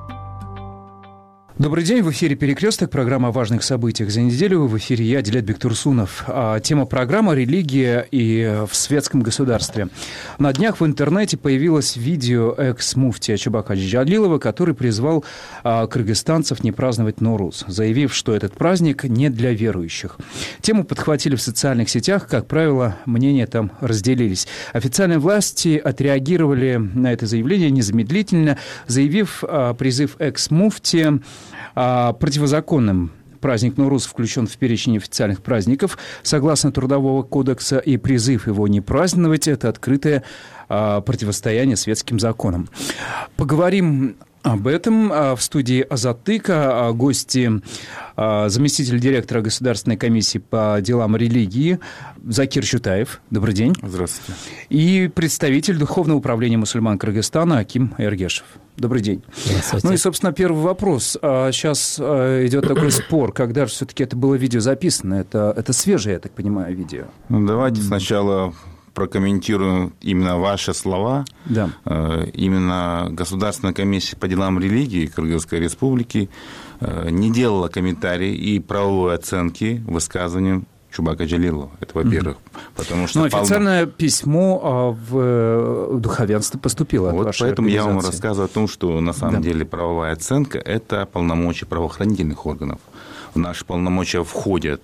Добрый день, в эфире «Перекресток», программа о важных событиях за неделю. В эфире я, Дилет Бектурсунов. Тема программы «Религия и в светском государстве». На днях в интернете появилось видео экс-муфтия Чубак Хаджи-Джалилова, который призвал кыргызстанцев не праздновать Норуз, заявив, что этот праздник не для верующих. Тему подхватили в социальных сетях, как правило, мнения там разделились. Официальные власти отреагировали на это заявление незамедлительно, заявив призыв экс-муфтия противозаконным. Праздник Норуз включен в перечень официальных праздников согласно Трудового кодекса, и призыв его не праздновать – это открытое противостояние светским законам. Поговорим об этом в студии Азаттыка. Гости заместитель директора Государственной комиссии по делам религии Закир Чутаев. Добрый день. Здравствуйте. И представитель Духовного управления мусульман Кыргызстана Аким Эргешев. Добрый день. Здравствуйте. Ну и, собственно, первый вопрос. Сейчас идет такой спор, когда же все-таки это было видео записано? Это свежее, я так понимаю, видео. Ну, давайте сначала прокомментирую именно ваши слова. Да. Именно Государственная комиссия по делам религии Кыргызской республики не делала комментарий и правовой оценки высказываниям Чубака Джалилова. Это, во-первых. Потому что официальное письмо в духовенство поступило от вашей поэтому организации. Я вам рассказываю о том, что на самом деле правовая оценка – это полномочия правоохранительных органов. В наши полномочия входят.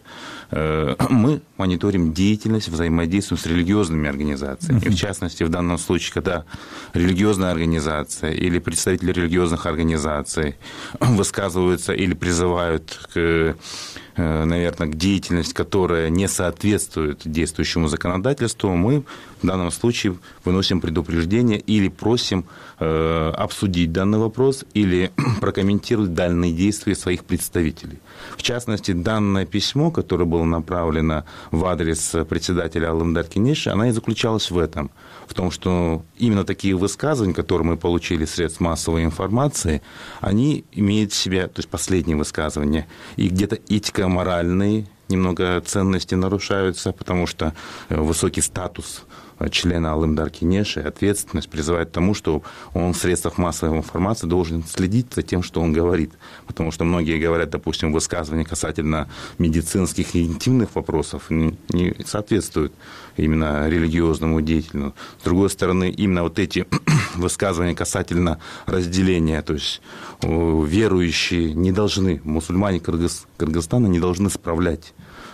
Мы мониторим деятельность, взаимодействуем с религиозными организациями. И в частности, в данном случае, когда религиозная организация или представители религиозных организаций высказываются или призывают к деятельности, которая не соответствует действующему законодательству, мы в данном случае выносим предупреждение или просим обсудить данный вопрос или прокомментировать данные действия своих представителей. В частности, данное письмо, которое было направлено в адрес председателя Алымдар Кенеши, оно и заключалось в том, что именно такие высказывания, которые мы получили из средств массовой информации, они имеют в себе, то есть последние высказывания, и где-то этико-моральные немного ценности нарушаются, потому что высокий статус члена Алымдар Кенеши, ответственность призывает к тому, что он в средствах массовой информации должен следить за тем, что он говорит. Потому что многие говорят, допустим, высказывания касательно медицинских и интимных вопросов не соответствуют именно религиозному деятелю. С другой стороны, именно вот эти высказывания касательно разделения, то есть верующие не должны, мусульмане Кыргызстана не должны справлять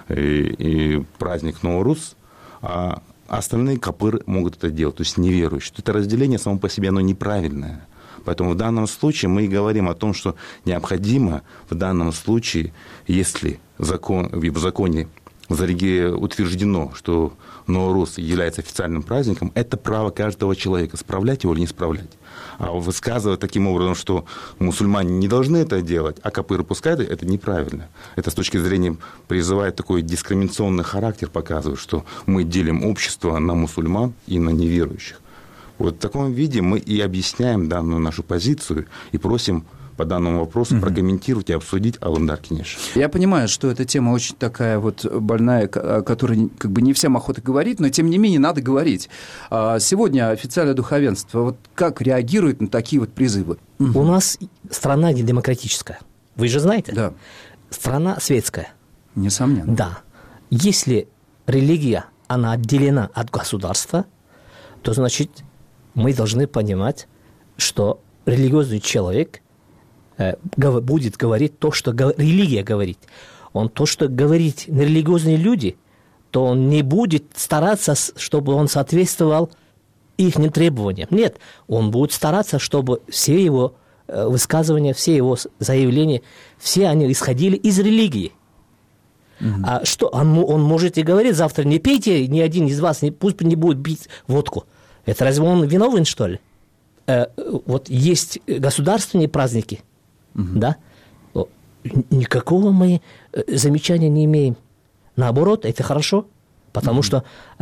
и праздник Норуз, а остальные капыры могут это делать, то есть неверующие. Это разделение само по себе, оно неправильное. Поэтому в данном случае мы и говорим о том, что необходимо в данном случае, если в законе утверждено, что Норуз является официальным праздником, это право каждого человека, справлять его или не справлять. А высказывать таким образом, что мусульмане не должны это делать, а капыры пускают, это неправильно. Это с точки зрения призывает такой дискриминационный характер, показывает, что мы делим общество на мусульман и на неверующих. Вот в таком виде мы и объясняем данную нашу позицию и просим по данному вопросу прокомментировать и обсудить Алымдар Кенеши. Я понимаю, что эта тема очень такая вот больная, о которой как бы не всем охота говорить, но тем не менее надо говорить. Сегодня официальное духовенство вот как реагирует на такие вот призывы? У нас страна не демократическая. Вы же знаете? Да. Страна светская. Несомненно. Да. Если религия, она отделена от государства, то значит мы должны понимать, что религиозный человек будет говорить то, что религия говорит. Он то, что говорит религиозные люди, то он не будет стараться, чтобы он соответствовал их требованиям. Нет, он будет стараться, чтобы все его высказывания, все его заявления, все они исходили из религии. А что, он может и говорить завтра, не пейте, ни один из вас, пусть не будет пить водку. Это разве он виновен, что ли? Вот есть государственные праздники, да? Никакого мы замечания не имеем. Наоборот, это хорошо, потому что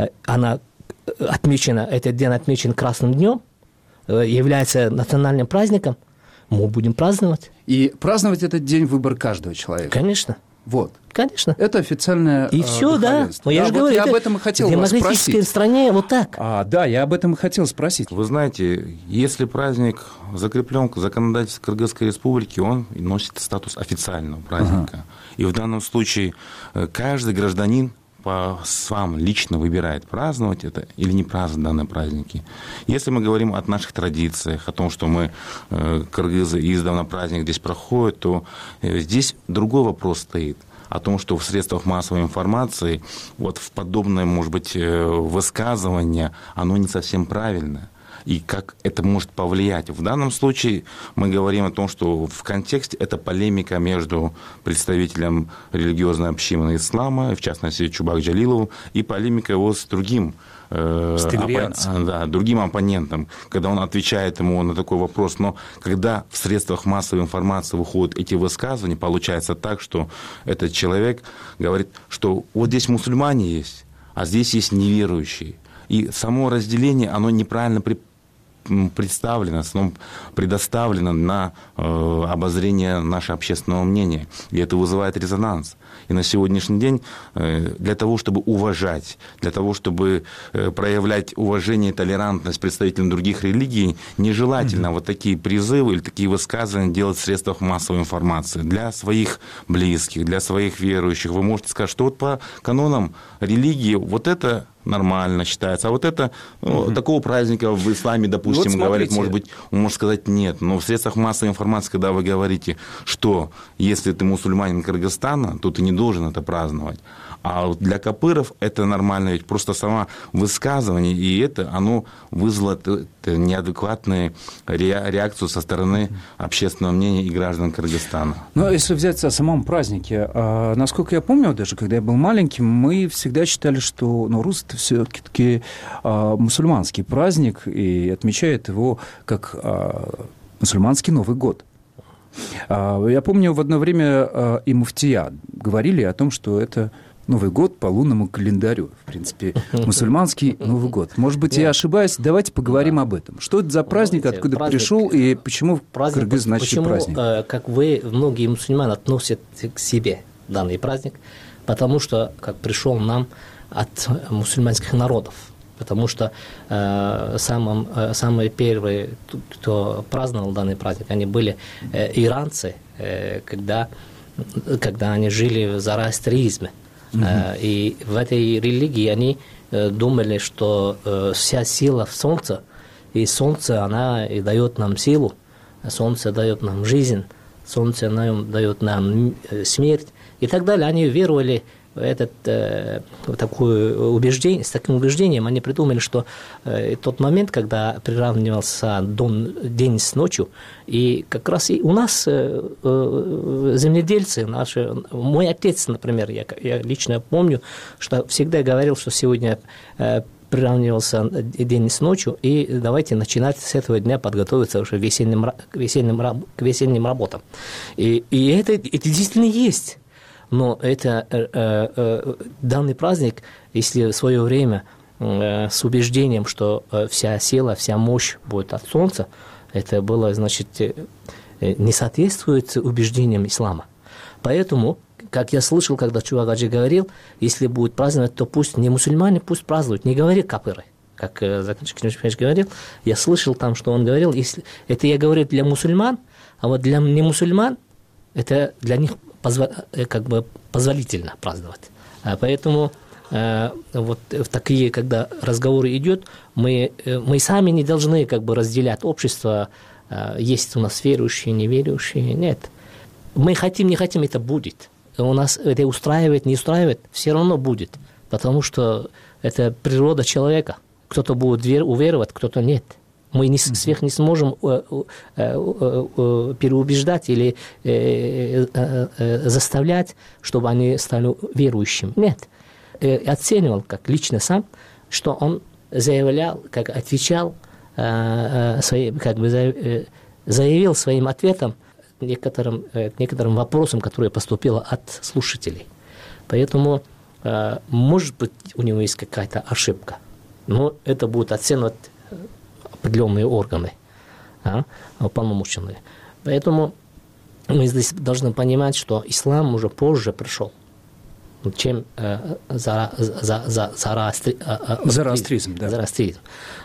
этот день отмечен Красным днем, является национальным праздником, мы будем праздновать. И праздновать этот день выбор каждого человека. Конечно. Вот. Конечно. Это официальное и все, да. Я же говорю, я об этом и хотел вас спросить. В демократической стране вот так. Да, я об этом и хотел спросить. Вы знаете, если праздник закреплен в законодательстве Кыргызской Республики, он носит статус официального праздника. И в данном случае каждый гражданин сам лично выбирает, праздновать это или не праздновать данные праздники. Если мы говорим о наших традициях, о том, что мы, кыргызы, издавна праздник здесь проходит, то здесь другой вопрос стоит. О том, что в средствах массовой информации вот в подобное, может быть, высказывание, оно не совсем правильное. И как это может повлиять. В данном случае мы говорим о том, что в контексте это полемика между представителем религиозной общины ислама, в частности Чубак Джалиловым, и полемика его с другим другим оппонентом, когда он отвечает ему на такой вопрос. Но когда в средствах массовой информации выходят эти высказывания, получается так, что этот человек говорит, что вот здесь мусульмане есть, а здесь есть неверующие. И само разделение, оно неправильно представлено, предоставлено на обозрение нашего общественного мнения. И это вызывает резонанс. И на сегодняшний день для того, чтобы уважать, для того, чтобы проявлять уважение и толерантность представителям других религий, нежелательно вот такие призывы или такие высказывания делать в средствах массовой информации. Для своих близких, для своих верующих вы можете сказать, что вот по канонам религии вот это нормально считается, а вот это, такого праздника в исламе, допустим, вот говорит, может быть, он может сказать нет, но в средствах массовой информации, когда вы говорите, что если ты мусульманин Кыргызстана, то ты не должен это праздновать. А вот для капыров это нормально, ведь просто само высказывание, и оно вызвало неадекватную реакцию со стороны общественного мнения и граждан Кыргызстана. Но если взять о самом празднике, насколько я помню, даже когда я был маленьким, мы всегда считали, что Нурус – это все-таки мусульманский праздник, и отмечает его как мусульманский Новый год. Я помню, в одно время и муфтия говорили о том, что это Новый год по лунному календарю. В принципе, мусульманский Новый год. Может быть, я ошибаюсь. Давайте поговорим об этом. Что это за праздник, откуда пришел и почему кыргыз значит праздник? Как многие мусульмане относят к себе данный праздник, потому что как пришел нам от мусульманских народов. Потому что самые первые, кто праздновал данный праздник, они были иранцы, когда они жили в зороастризме. И в этой религии они думали, что вся сила в солнце, и солнце, она и дает нам силу, солнце дает нам жизнь, солнце дает нам смерть и так далее. Они веровали в такое убеждение, с таким убеждением они придумали, что тот момент, когда приравнивался день с ночью, и как раз и у нас земледельцы, мой отец, например, я лично помню, что всегда говорил, что сегодня приравнивался день с ночью, и давайте начинать с этого дня подготовиться уже к весенним работам. И это действительно есть. Но данный праздник, если в свое время с убеждением, что вся сила, вся мощь будет от солнца, это было, значит, не соответствует убеждениям ислама. Поэтому, как я слышал, когда Чубак Аджи говорил, если будет праздновать, то пусть не мусульмане, пусть празднуют, не говори капыры. Как Закончик Кенжевич говорил, я слышал там, что он говорил, если это я говорю для мусульман, а вот для немусульман это для них как бы позволительно праздновать. Поэтому вот в такие, когда разговоры идут, мы сами не должны как бы разделять общество, есть у нас верующие, неверующие, нет. Мы хотим, не хотим, это будет. У нас это устраивает, не устраивает, все равно будет, потому что это природа человека. Кто-то будет уверовать, кто-то нет. Мы всех не сможем переубеждать или заставлять, чтобы они стали верующими. Нет. Оценивал как лично сам, что он заявлял, как отвечал, заявил своим ответом к некоторым вопросам, которые поступило от слушателей. Поэтому, может быть, у него есть какая-то ошибка, но это будут оценивать определенные органы, уполномоченные. Поэтому мы здесь должны понимать, что ислам уже позже пришел, чем зороастризм. Зороастризм.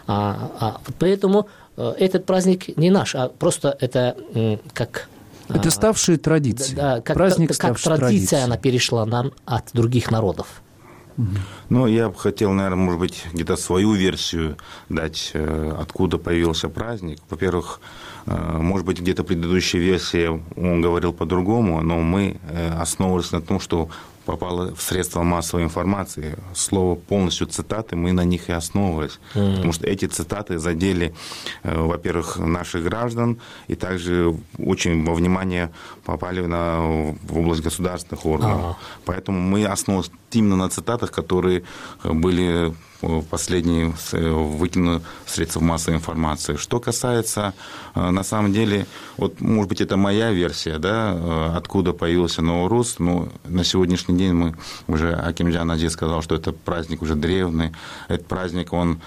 Поэтому этот праздник не наш, а просто это как... Это ставшие традиции. Да, праздник как традиция, она перешла нам от других народов. Ну, я бы хотел, наверное, может быть, где-то свою версию дать, откуда появился праздник. Во-первых, может быть, где-то в предыдущей версии он говорил по-другому, но мы основывались на том, что попало в средства массовой информации. Слово полностью цитаты, мы на них и основывались. Потому что эти цитаты задели, во-первых, наших граждан, и также очень во внимание попали в область государственных органов. Поэтому мы основывались именно на цитатах, которые были последние выкинуты в средства массовой информации. Что касается, на самом деле, вот, может быть, это моя версия, да, откуда появился Наурус, но на сегодняшний день мы уже, Акимджан Ази сказал, что это праздник уже древний. Этот праздник, он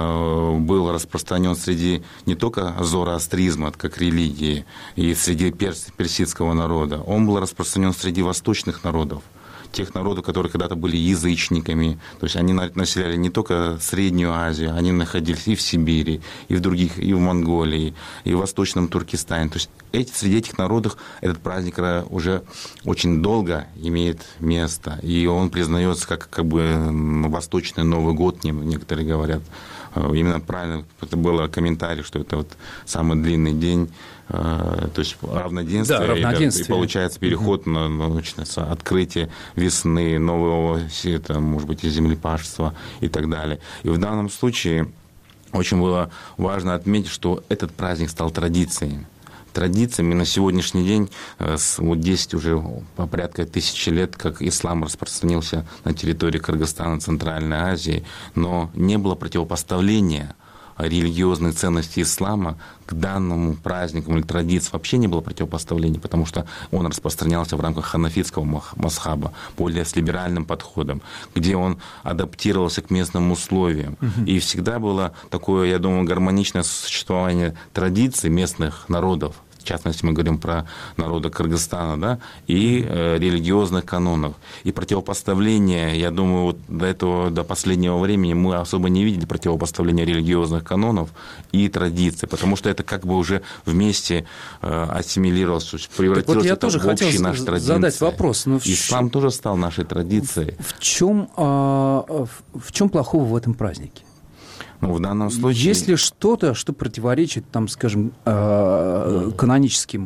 был распространен среди не только зороастризма, как религии, и среди персидского народа, он был распространен среди восточных народов. Тех народов, которые когда-то были язычниками. То есть они населяли не только Среднюю Азию, они находились и в Сибири, и в других, и в Монголии, и в Восточном Туркестане. То есть среди этих народов этот праздник уже очень долго имеет место. И он признается как бы Восточный Новый год, некоторые говорят. Именно правильно это было комментарий, что это вот самый длинный день, то есть равноденствие, да, равноденствие. И получается переход на открытие весны, нового света, может быть, и землепашества и так далее. И в данном случае очень было важно отметить, что этот праздник стал традицией. Традициями на сегодняшний день, вот 10 уже порядка тысячи лет, как ислам распространился на территории Кыргызстана, Центральной Азии, но не было противопоставления религиозных ценностей ислама к данному празднику или традиции. Вообще не было противопоставления, потому что он распространялся в рамках ханафитского мазхаба, более с либеральным подходом, где он адаптировался к местным условиям. И всегда было такое, я думаю, гармоничное существование традиций местных народов. В частности, мы говорим про народы Кыргызстана, да, и религиозных канонов. И противопоставление, я думаю, вот до последнего времени мы особо не видели противопоставления религиозных канонов и традиций, потому что это как бы уже вместе ассимилировалось, превратилось в общие наши традиции. Задать вопрос. Ислам тоже стал нашей традицией. В чем плохого в этом празднике? Ну, в данном случае... Есть ли что-то, что противоречит, там, скажем, канонической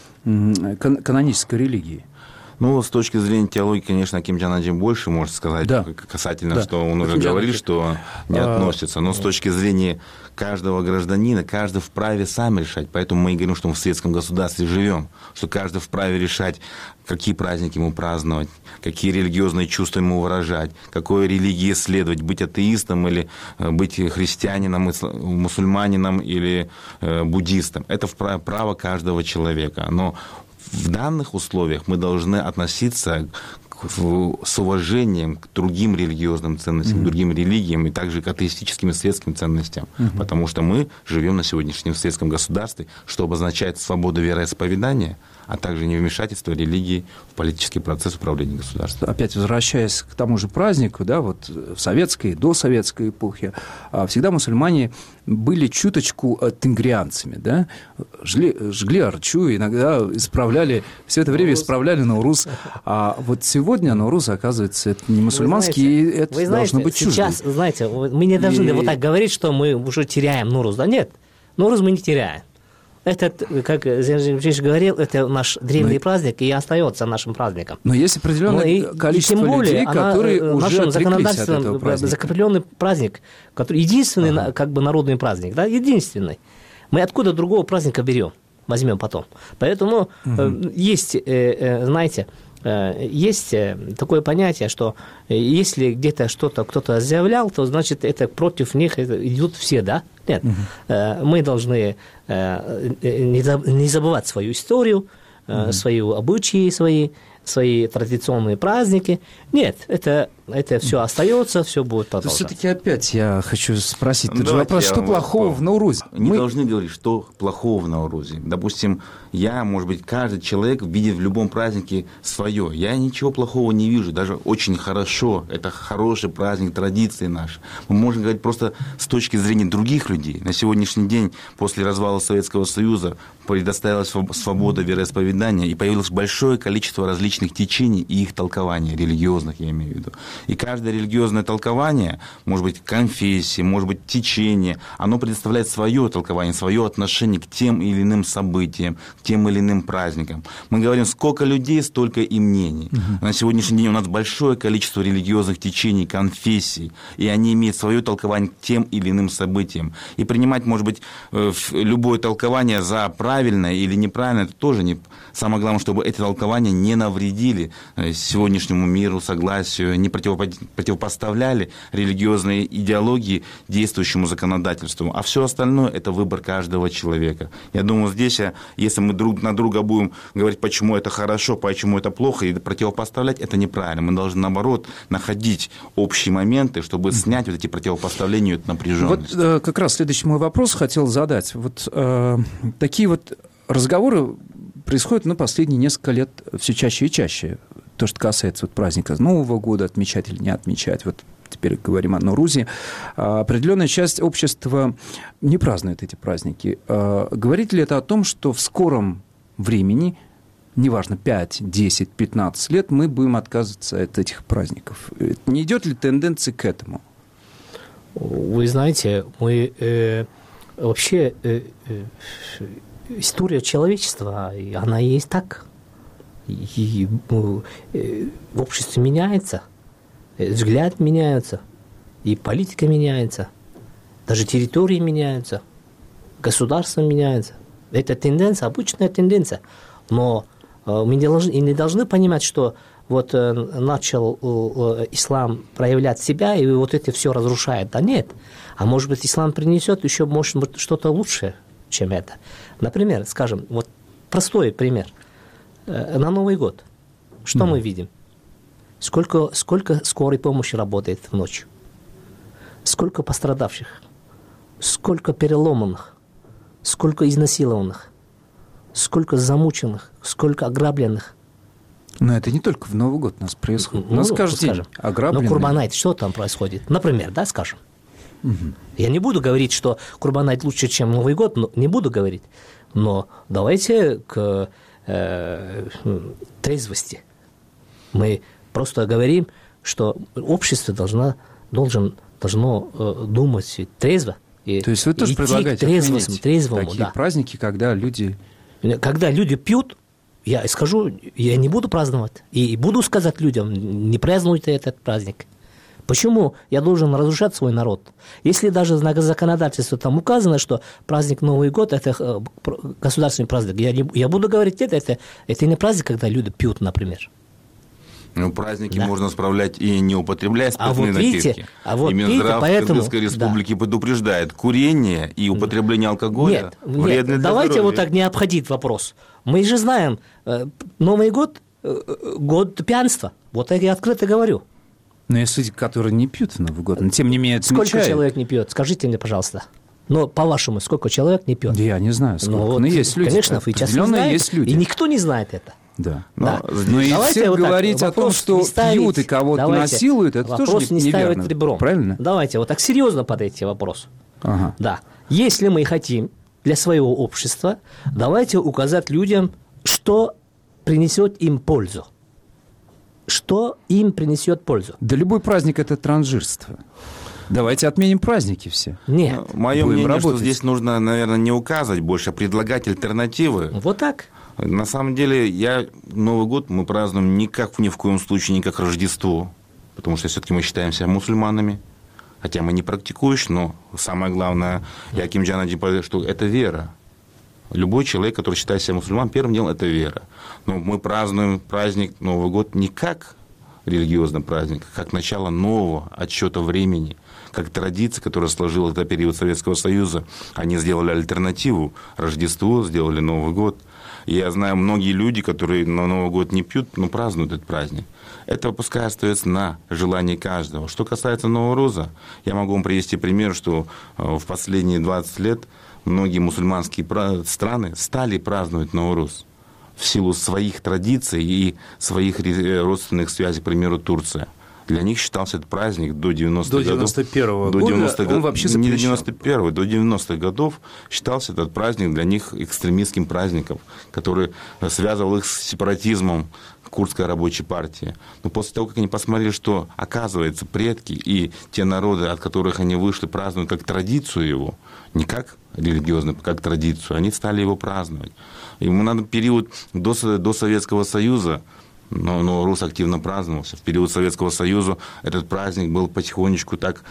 религии? Ну, с точки зрения теологии, конечно, Акимджан Аджи больше может сказать, да. Касательно, да. Что он уже говорил, что не относится. Но с точки зрения каждого гражданина, каждый вправе сам решать. Поэтому мы и говорим, что мы в светском государстве живем, что каждый вправе решать, какие праздники ему праздновать, какие религиозные чувства ему выражать, какой религии следовать, быть атеистом или быть христианином, мусульманином или буддистом. Это право каждого человека. Но в данных условиях мы должны относиться с уважением к другим религиозным ценностям, к другим религиям и также к атеистическим и светским ценностям. Потому что мы живем на сегодняшнем светском государстве, что обозначает свободу вероисповедания, а также невмешательство религии в политический процесс управления государством. Опять возвращаясь к тому же празднику, да, вот в советской и досоветской эпохе, всегда мусульмане были чуточку тенгрианцами, да, жгли арчу, иногда все это время исправляли Наурус, а вот сегодня Наурус, оказывается, это не мусульманский, и это должно быть чуждо. Сейчас, знаете, мы не должны вот так говорить, что мы уже теряем Наурус, да нет, Наурус мы не теряем. этот, как Зенжевич говорил, это наш древний праздник и остается нашим праздником. Но есть определенное количество людей, которые уже отреклись от этого праздника. Закрепленный праздник, который единственный как бы народный праздник, да, единственный. Мы откуда другого праздника возьмем потом. Поэтому есть, знаете, есть такое понятие, что если где-то что-то кто-то заявлял, то значит это против них идут все, да? Нет. Мы должны не забывать свою историю, свои обычаи, свои традиционные праздники. Нет, это все остается, все будет продолжаться. Все-таки опять я хочу спросить тот же вопрос, что плохого в Наурузе? Не должны говорить, что плохого в Наурузе. Допустим, может быть, каждый человек видит в любом празднике свое. Я ничего плохого не вижу, даже очень хорошо. Это хороший праздник, традиции наши. Мы можем говорить просто с точки зрения других людей. На сегодняшний день, после развала Советского Союза, предоставилась свобода вероисповедания, и появилось большое количество различных течений и их толкований, религиозных, я имею в виду. И каждое религиозное толкование, может быть, конфессии, может быть, течение, оно предоставляет свое толкование, свое отношение к тем или иным событиям, к тем или иным праздникам. Мы говорим, сколько людей, столько и мнений. На сегодняшний день у нас большое количество религиозных течений, конфессий, и они имеют свое толкование к тем или иным событиям. И принимать, может быть, любое толкование за правильное или неправильное, это тоже не... Самое главное, чтобы эти толкования не навредили сегодняшнему миру, согласию, не противопоставляли религиозные идеологии действующему законодательству. А все остальное – это выбор каждого человека. Я думаю, здесь, если мы друг на друга будем говорить, почему это хорошо, почему это плохо, и противопоставлять, это неправильно. Мы должны, наоборот, находить общие моменты, чтобы снять вот эти противопоставления, эту напряженность. Вот как раз следующий мой вопрос хотел задать. Вот такие вот разговоры происходит последние несколько лет все чаще и чаще. То, что касается праздника Нового года, отмечать или не отмечать. Вот теперь говорим о Наурузе. Определенная часть общества не празднует эти праздники. Говорит ли это о том, что в скором времени, неважно, 5, 10, 15 лет, мы будем отказываться от этих праздников? Не идет ли тенденция к этому? Вы знаете, мы вообще... История человечества, она и есть так. И в обществе меняется, взгляд меняется, и политика меняется, даже территории меняются, государство меняется. Это тенденция, обычная тенденция. Но мы не должны понимать, что вот начал ислам проявлять себя, и вот это все разрушает. Да нет. А может быть, ислам принесет еще, может быть, что-то лучшее, чем это. Например, скажем, вот простой пример. На Новый год что мы видим? Сколько скорой помощи работает ночью? Сколько пострадавших? Сколько переломанных? Сколько изнасилованных? Сколько замученных? Сколько ограбленных? Но это не только в Новый год у нас происходит. У нас каждый день ограбленные. Но Курбан-айт, что там происходит? Например, да, скажем. Я не буду говорить, что Курбан-айт лучше, чем Новый год, но не буду говорить. Но давайте к трезвости. Мы просто говорим, что общество должно думать трезво. То есть вы тоже предлагаете трезвому, такие праздники, когда люди пьют, я скажу, я не буду праздновать. И буду сказать людям, не празднуйте этот праздник. Почему я должен разрушать свой народ? Если даже на законодательстве там указано, что праздник Новый год – это государственный праздник, я буду говорить, это не праздник, когда люди пьют, например. Праздники можно справлять и не употребляя спиртные напитки. И Минздрав Кыргызской Республики предупреждает, курение и употребление алкоголя вредны для давайте здоровья. Вот так не обходить вопрос. Мы же знаем, Новый год – год пьянства. Вот я открыто говорю. Но есть люди, которые не пьют в Новый год, но тем не менее отмечают. Сколько человек не пьет? Скажите мне, пожалуйста. Но по-вашему, сколько человек не пьет? Я не знаю, сколько. Но есть люди. Конечно, вы сейчас не знаете, есть люди. И никто не знает это. Да. Но и все вот говорить о том, что пьют и кого-то насилуют, это тоже вопрос не неверно. ставить ребром. Правильно? Давайте вот так серьезно подойти к вопросу. Ага. Да. Если мы хотим для своего общества, давайте указать людям, что принесет им пользу. Что им принесет пользу? Да любой праздник – это транжирство. Давайте отменим праздники все. Нет. Мое мнение, что здесь нужно, наверное, не указывать больше, а предлагать альтернативы. Вот так. На самом деле, Новый год мы празднуем ни в коем случае не как Рождество, потому что все-таки мы считаем себя мусульманами, хотя мы не практикующие, но самое главное, Якимджан Аджипаевич, что это вера. Любой человек, который считает себя мусульманом, первым делом это вера. Но мы празднуем праздник Новый год не как религиозный праздник, а как начало нового отсчета времени, как традиция, которая сложилась в период Советского Союза. Они сделали альтернативу Рождеству, сделали Новый год. И я знаю многие люди, которые на Новый год не пьют, но празднуют этот праздник. Это пускай остается на желании каждого. Что касается Новороза, я могу вам привести пример, что в последние 20 лет многие мусульманские страны стали праздновать Новороз в силу своих традиций и своих родственных связей, к примеру, Турция. Для них считался этот праздник до 90-х годов. До 91-го года он вообще запрещал. Не 91-го, до 90-х годов считался этот праздник для них экстремистским праздником, который связывал их с сепаратизмом Курдской рабочей партии. Но после того, как они посмотрели, что, оказывается, предки и те народы, от которых они вышли, празднуют как традицию его, не как религиозную, как традицию, они стали его праздновать. Ему надо период до Советского Союза, но Рус активно праздновался. В период Советского Союза этот праздник был потихонечку так,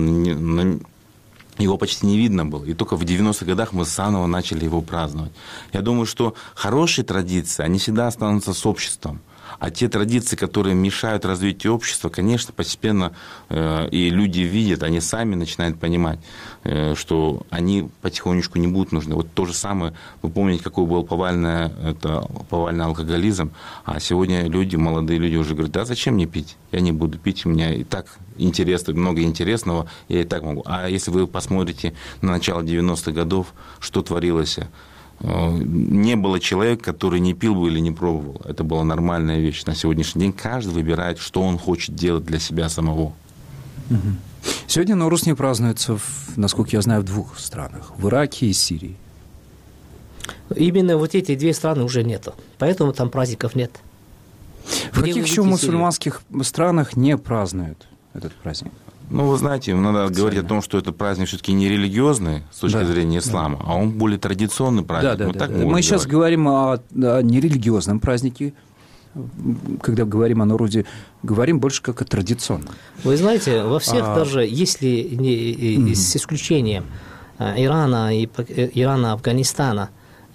его почти не видно было. И только в 90-х годах мы заново начали его праздновать. Я думаю, что хорошие традиции, они всегда останутся с обществом. А те традиции, которые мешают развитию общества, конечно, постепенно и люди видят, они сами начинают понимать, что они потихонечку не будут нужны. Вот то же самое, вы помните, какой был повальный алкоголизм, а сегодня люди, молодые люди уже говорят, да зачем мне пить? Я не буду пить, у меня и так интересно, много интересного, я и так могу. А если вы посмотрите на начало 90-х годов, что творилось, не было человека, который не пил бы или не пробовал. Это была нормальная вещь. На сегодняшний день каждый выбирает, что он хочет делать для себя самого. Сегодня Новоруз не празднуется, насколько я знаю, в двух странах. В Ираке и Сирии. Именно вот эти две страны уже нету. Поэтому там праздников нет. В каких еще мусульманских странах не празднуют этот праздник? Ну, вы знаете, надо говорить о том, что этот праздник все-таки не религиозный с точки зрения ислама, а он более традиционный праздник. Мы сейчас говорим о нерелигиозном празднике. Когда говорим о Норузе, говорим больше как о традиционном. Вы знаете, во всех даже, если с исключением Ирана, Афганистана,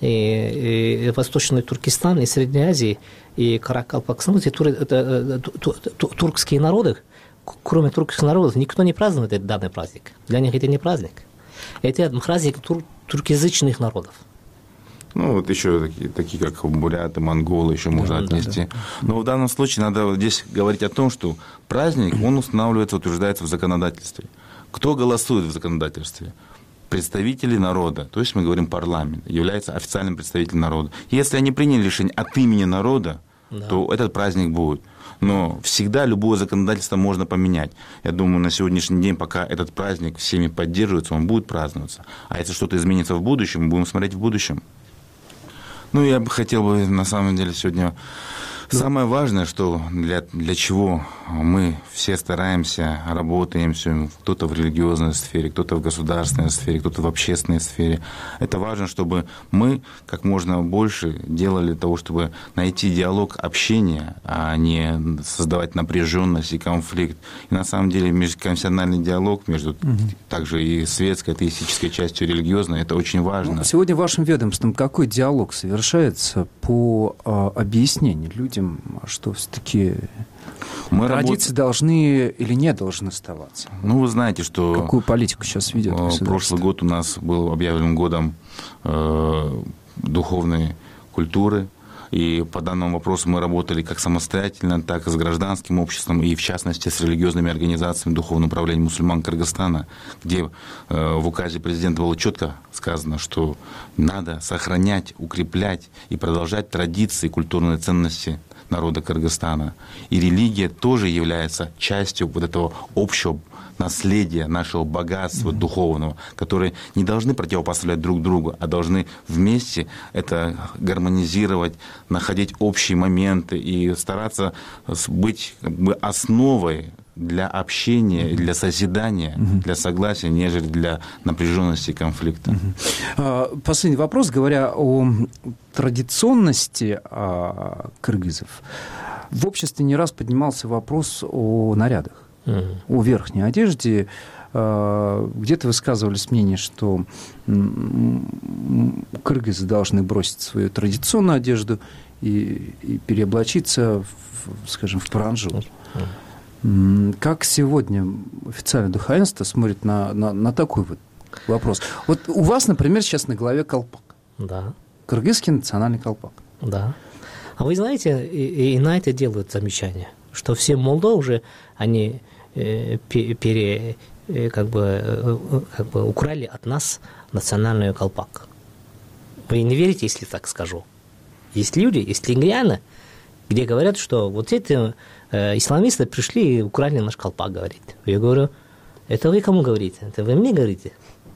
и Восточный Туркестан, и Средней Азии, и Каракалпакстан, эти туркские народы, кроме туркских народов, никто не празднует этот данный праздник. Для них это не праздник. Это праздник туркоязычных народов. Ну, вот еще такие как буряты, монголы еще можно отнести. Но в данном случае надо здесь говорить о том, что праздник, он устанавливается, утверждается в законодательстве. Кто голосует в законодательстве? Представители народа, то есть мы говорим парламент, является официальным представителем народа. Если они приняли решение от имени народа, то этот праздник будет. Но всегда любое законодательство можно поменять. Я думаю, на сегодняшний день, пока этот праздник всеми поддерживается, он будет праздноваться. А если что-то изменится в будущем, мы будем смотреть в будущем. Ну, я бы хотел на самом деле сегодня... Самое важное, что для чего мы все стараемся, работаем, кто-то в религиозной сфере, кто-то в государственной сфере, кто-то в общественной сфере. Это важно, чтобы мы как можно больше делали для того, чтобы найти диалог, общение, а не создавать напряженность и конфликт. И на самом деле межконфессиональный диалог между также и светской, атеистической частью, религиозной, это очень важно. Сегодня вашим ведомством какой диалог совершается по объяснению людям, что все-таки традиции должны или не должны оставаться? Ну, вы знаете, что... Какую политику сейчас ведет государство? Прошлый год у нас был объявлен годом духовной культуры. И по данному вопросу мы работали как самостоятельно, так и с гражданским обществом, и в частности с религиозными организациями Духовного управления мусульман Кыргызстана, где в указе президента было четко сказано, что надо сохранять, укреплять и продолжать традиции, культурные ценности народа Кыргызстана. И религия тоже является частью вот этого общего наследия, нашего богатства духовного, которые не должны противопоставлять друг другу, а должны вместе это гармонизировать, находить общие моменты и стараться быть основой для общения, для созидания, для согласия, нежели для напряженности и конфликта. Последний вопрос, говоря о традиционности кыргызов. В обществе не раз поднимался вопрос о нарядах, о верхней одежде. Где-то высказывались мнение, что кыргызы должны бросить свою традиционную одежду и переоблачиться, скажем, в паранджу. Как сегодня официальное духовенство смотрит на такой вот вопрос? Вот у вас, например, сейчас на голове колпак. Да. Кыргызский национальный колпак. Да. А вы знаете, и на это делают замечание, что все молда уже, они как бы украли от нас национальный колпак. Вы не верите, если так скажу? Есть люди, есть лингвяне, где говорят, что вот эти исламисты пришли и украли наш колпак, говорит. Я говорю, это вы кому говорите? Это вы мне говорите?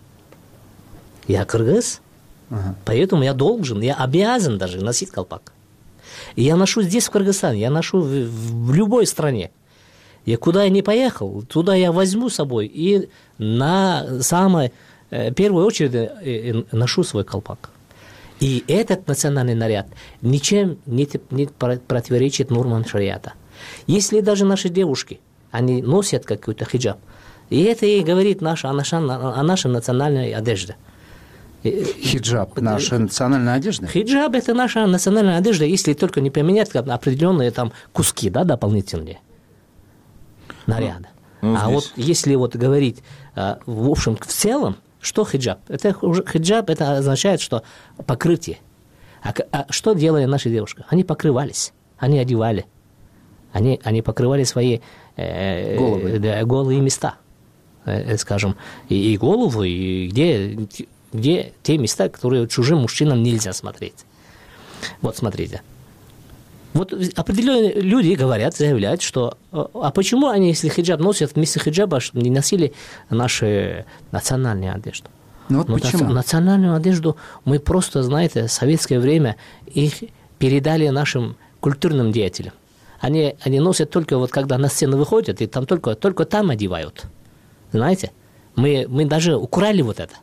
Я кыргыз, поэтому я должен, я обязан даже носить колпак. И я ношу здесь, в Кыргызстане, я ношу в любой стране. И куда я не поехал, туда я возьму с собой и на самой первую очередь ношу свой колпак. И этот национальный наряд ничем не противоречит нормам шариата. Если даже наши девушки, они носят какой-то хиджаб, и это и говорит о нашей национальной одежде. Хиджаб – наша национальная одежда? Хиджаб – это наша национальная одежда, если только не поменять определенные там куски, да, дополнительные наряда. Вот если вот говорить, в общем, в целом, что хиджаб? Хиджаб – это означает, что покрытие. А что делали наши девушки? Они покрывались, они одевали, они покрывали свои голые места, скажем, и голову, и где те места, которые чужим мужчинам нельзя смотреть. Вот смотрите. Вот определенные люди говорят, заявляют, что а почему они, если хиджаб носят, вместо хиджаба не носили нашу национальную одежду? Ну, вот почему? Национальную одежду мы просто, знаете, в советское время их передали нашим культурным деятелям. Они носят только вот когда на сцену выходят, и там только там одевают. Знаете? Мы даже украли вот это.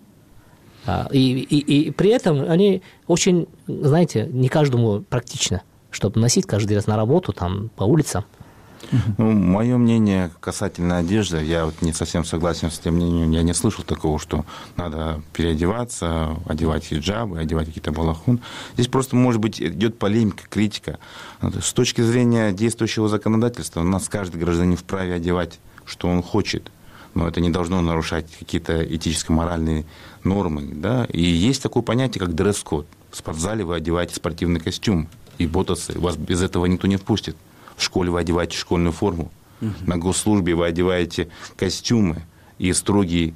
И при этом они очень, знаете, не каждому практично, чтобы носить каждый раз на работу, там, по улицам. Ну, мое мнение касательно одежды, я вот не совсем согласен с тем мнением, я не слышал такого, что надо переодеваться, одевать хиджабы, одевать какие-то балахон. Здесь просто, может быть, идет полемика, критика. С точки зрения действующего законодательства, у нас каждый гражданин вправе одевать, что он хочет, но это не должно нарушать какие-то этическо-моральные нормы. Да? И есть такое понятие, как дресс-код. В спортзале вы одеваете спортивный костюм и ботасы, вас без этого никто не впустит. В школе вы одеваете школьную форму, на госслужбе вы одеваете костюмы и строгую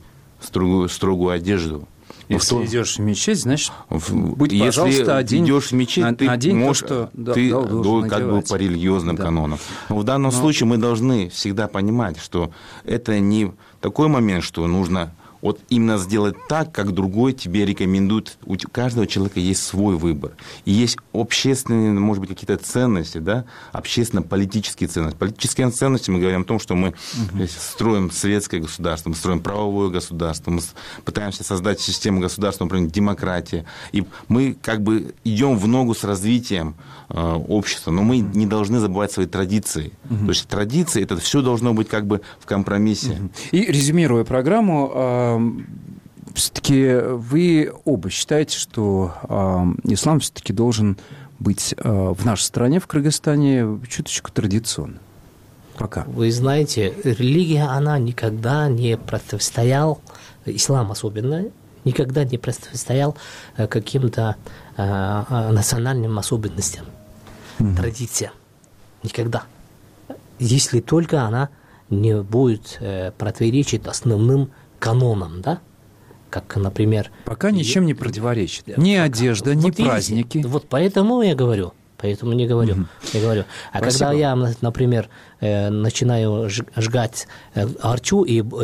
одежду. Если идешь в мечеть, значит, будь, пожалуйста, если идешь в мечеть, ты можешь, ты как бы по религиозным канонам. Но в данном случае мы должны всегда понимать, что это не такой момент, что нужно вот именно сделать так, как другой тебе рекомендует. У каждого человека есть свой выбор. И есть общественные, может быть, какие-то ценности, да, общественно-политические ценности. Политические ценности, мы говорим о том, что мы строим светское государство, мы строим правовое государство, мы пытаемся создать систему государственного управления, демократии. И мы как бы идем в ногу с развитием общества, но мы не должны забывать свои традиции. То есть традиции, это все должно быть как бы в компромиссе. И резюмируя программу, все-таки вы оба считаете, что ислам все-таки должен быть в нашей стране, в Кыргызстане, чуточку традиционным? Пока. Вы знаете, религия, она никогда не противостояла, ислам особенно, никогда не противостоял каким-то национальным особенностям, традициям. Никогда. Если только она не будет противоречить основным канонам, да? Как, например... Пока ничем не противоречит. Ни одежда, ни праздники. Вот поэтому я говорю. Поэтому не говорю. Я говорю. А когда я, например, начинаю жгать арчу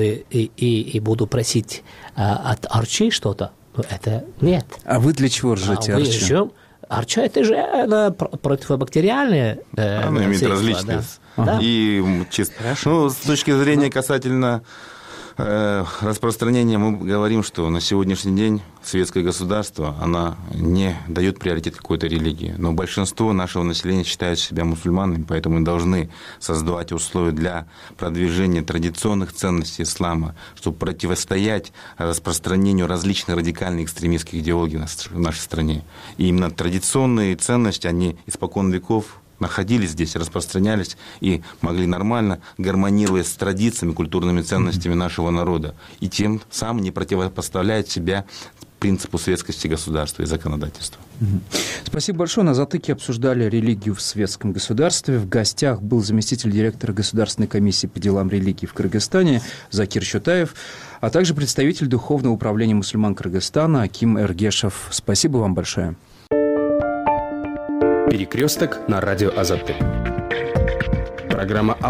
и буду просить от арчи что-то, это нет. А вы для чего ржете арчу? арча это же противобактериальные Оно имеет различные. Да. И ну, с точки зрения касательно распространения, мы говорим, что на сегодняшний день светское государство, она не дает приоритет какой-то религии. Но большинство нашего населения считает себя мусульманами, поэтому мы должны создавать условия для продвижения традиционных ценностей ислама, чтобы противостоять распространению различных радикальных экстремистских идеологий в нашей стране. И именно традиционные ценности, они испокон веков находились здесь, распространялись и могли нормально гармонировать с традициями, культурными ценностями нашего народа. И тем самым не противопоставляет себя принципу светскости государства и законодательства. Спасибо большое. На «Затыке» обсуждали религию в светском государстве. В гостях был заместитель директора Государственной комиссии по делам религии в Кыргызстане Закир Чотаев, а также представитель Духовного управления мусульман Кыргызстана Аким Эргешев. Спасибо вам большое. «Перекресток» на радио Азатты. Программа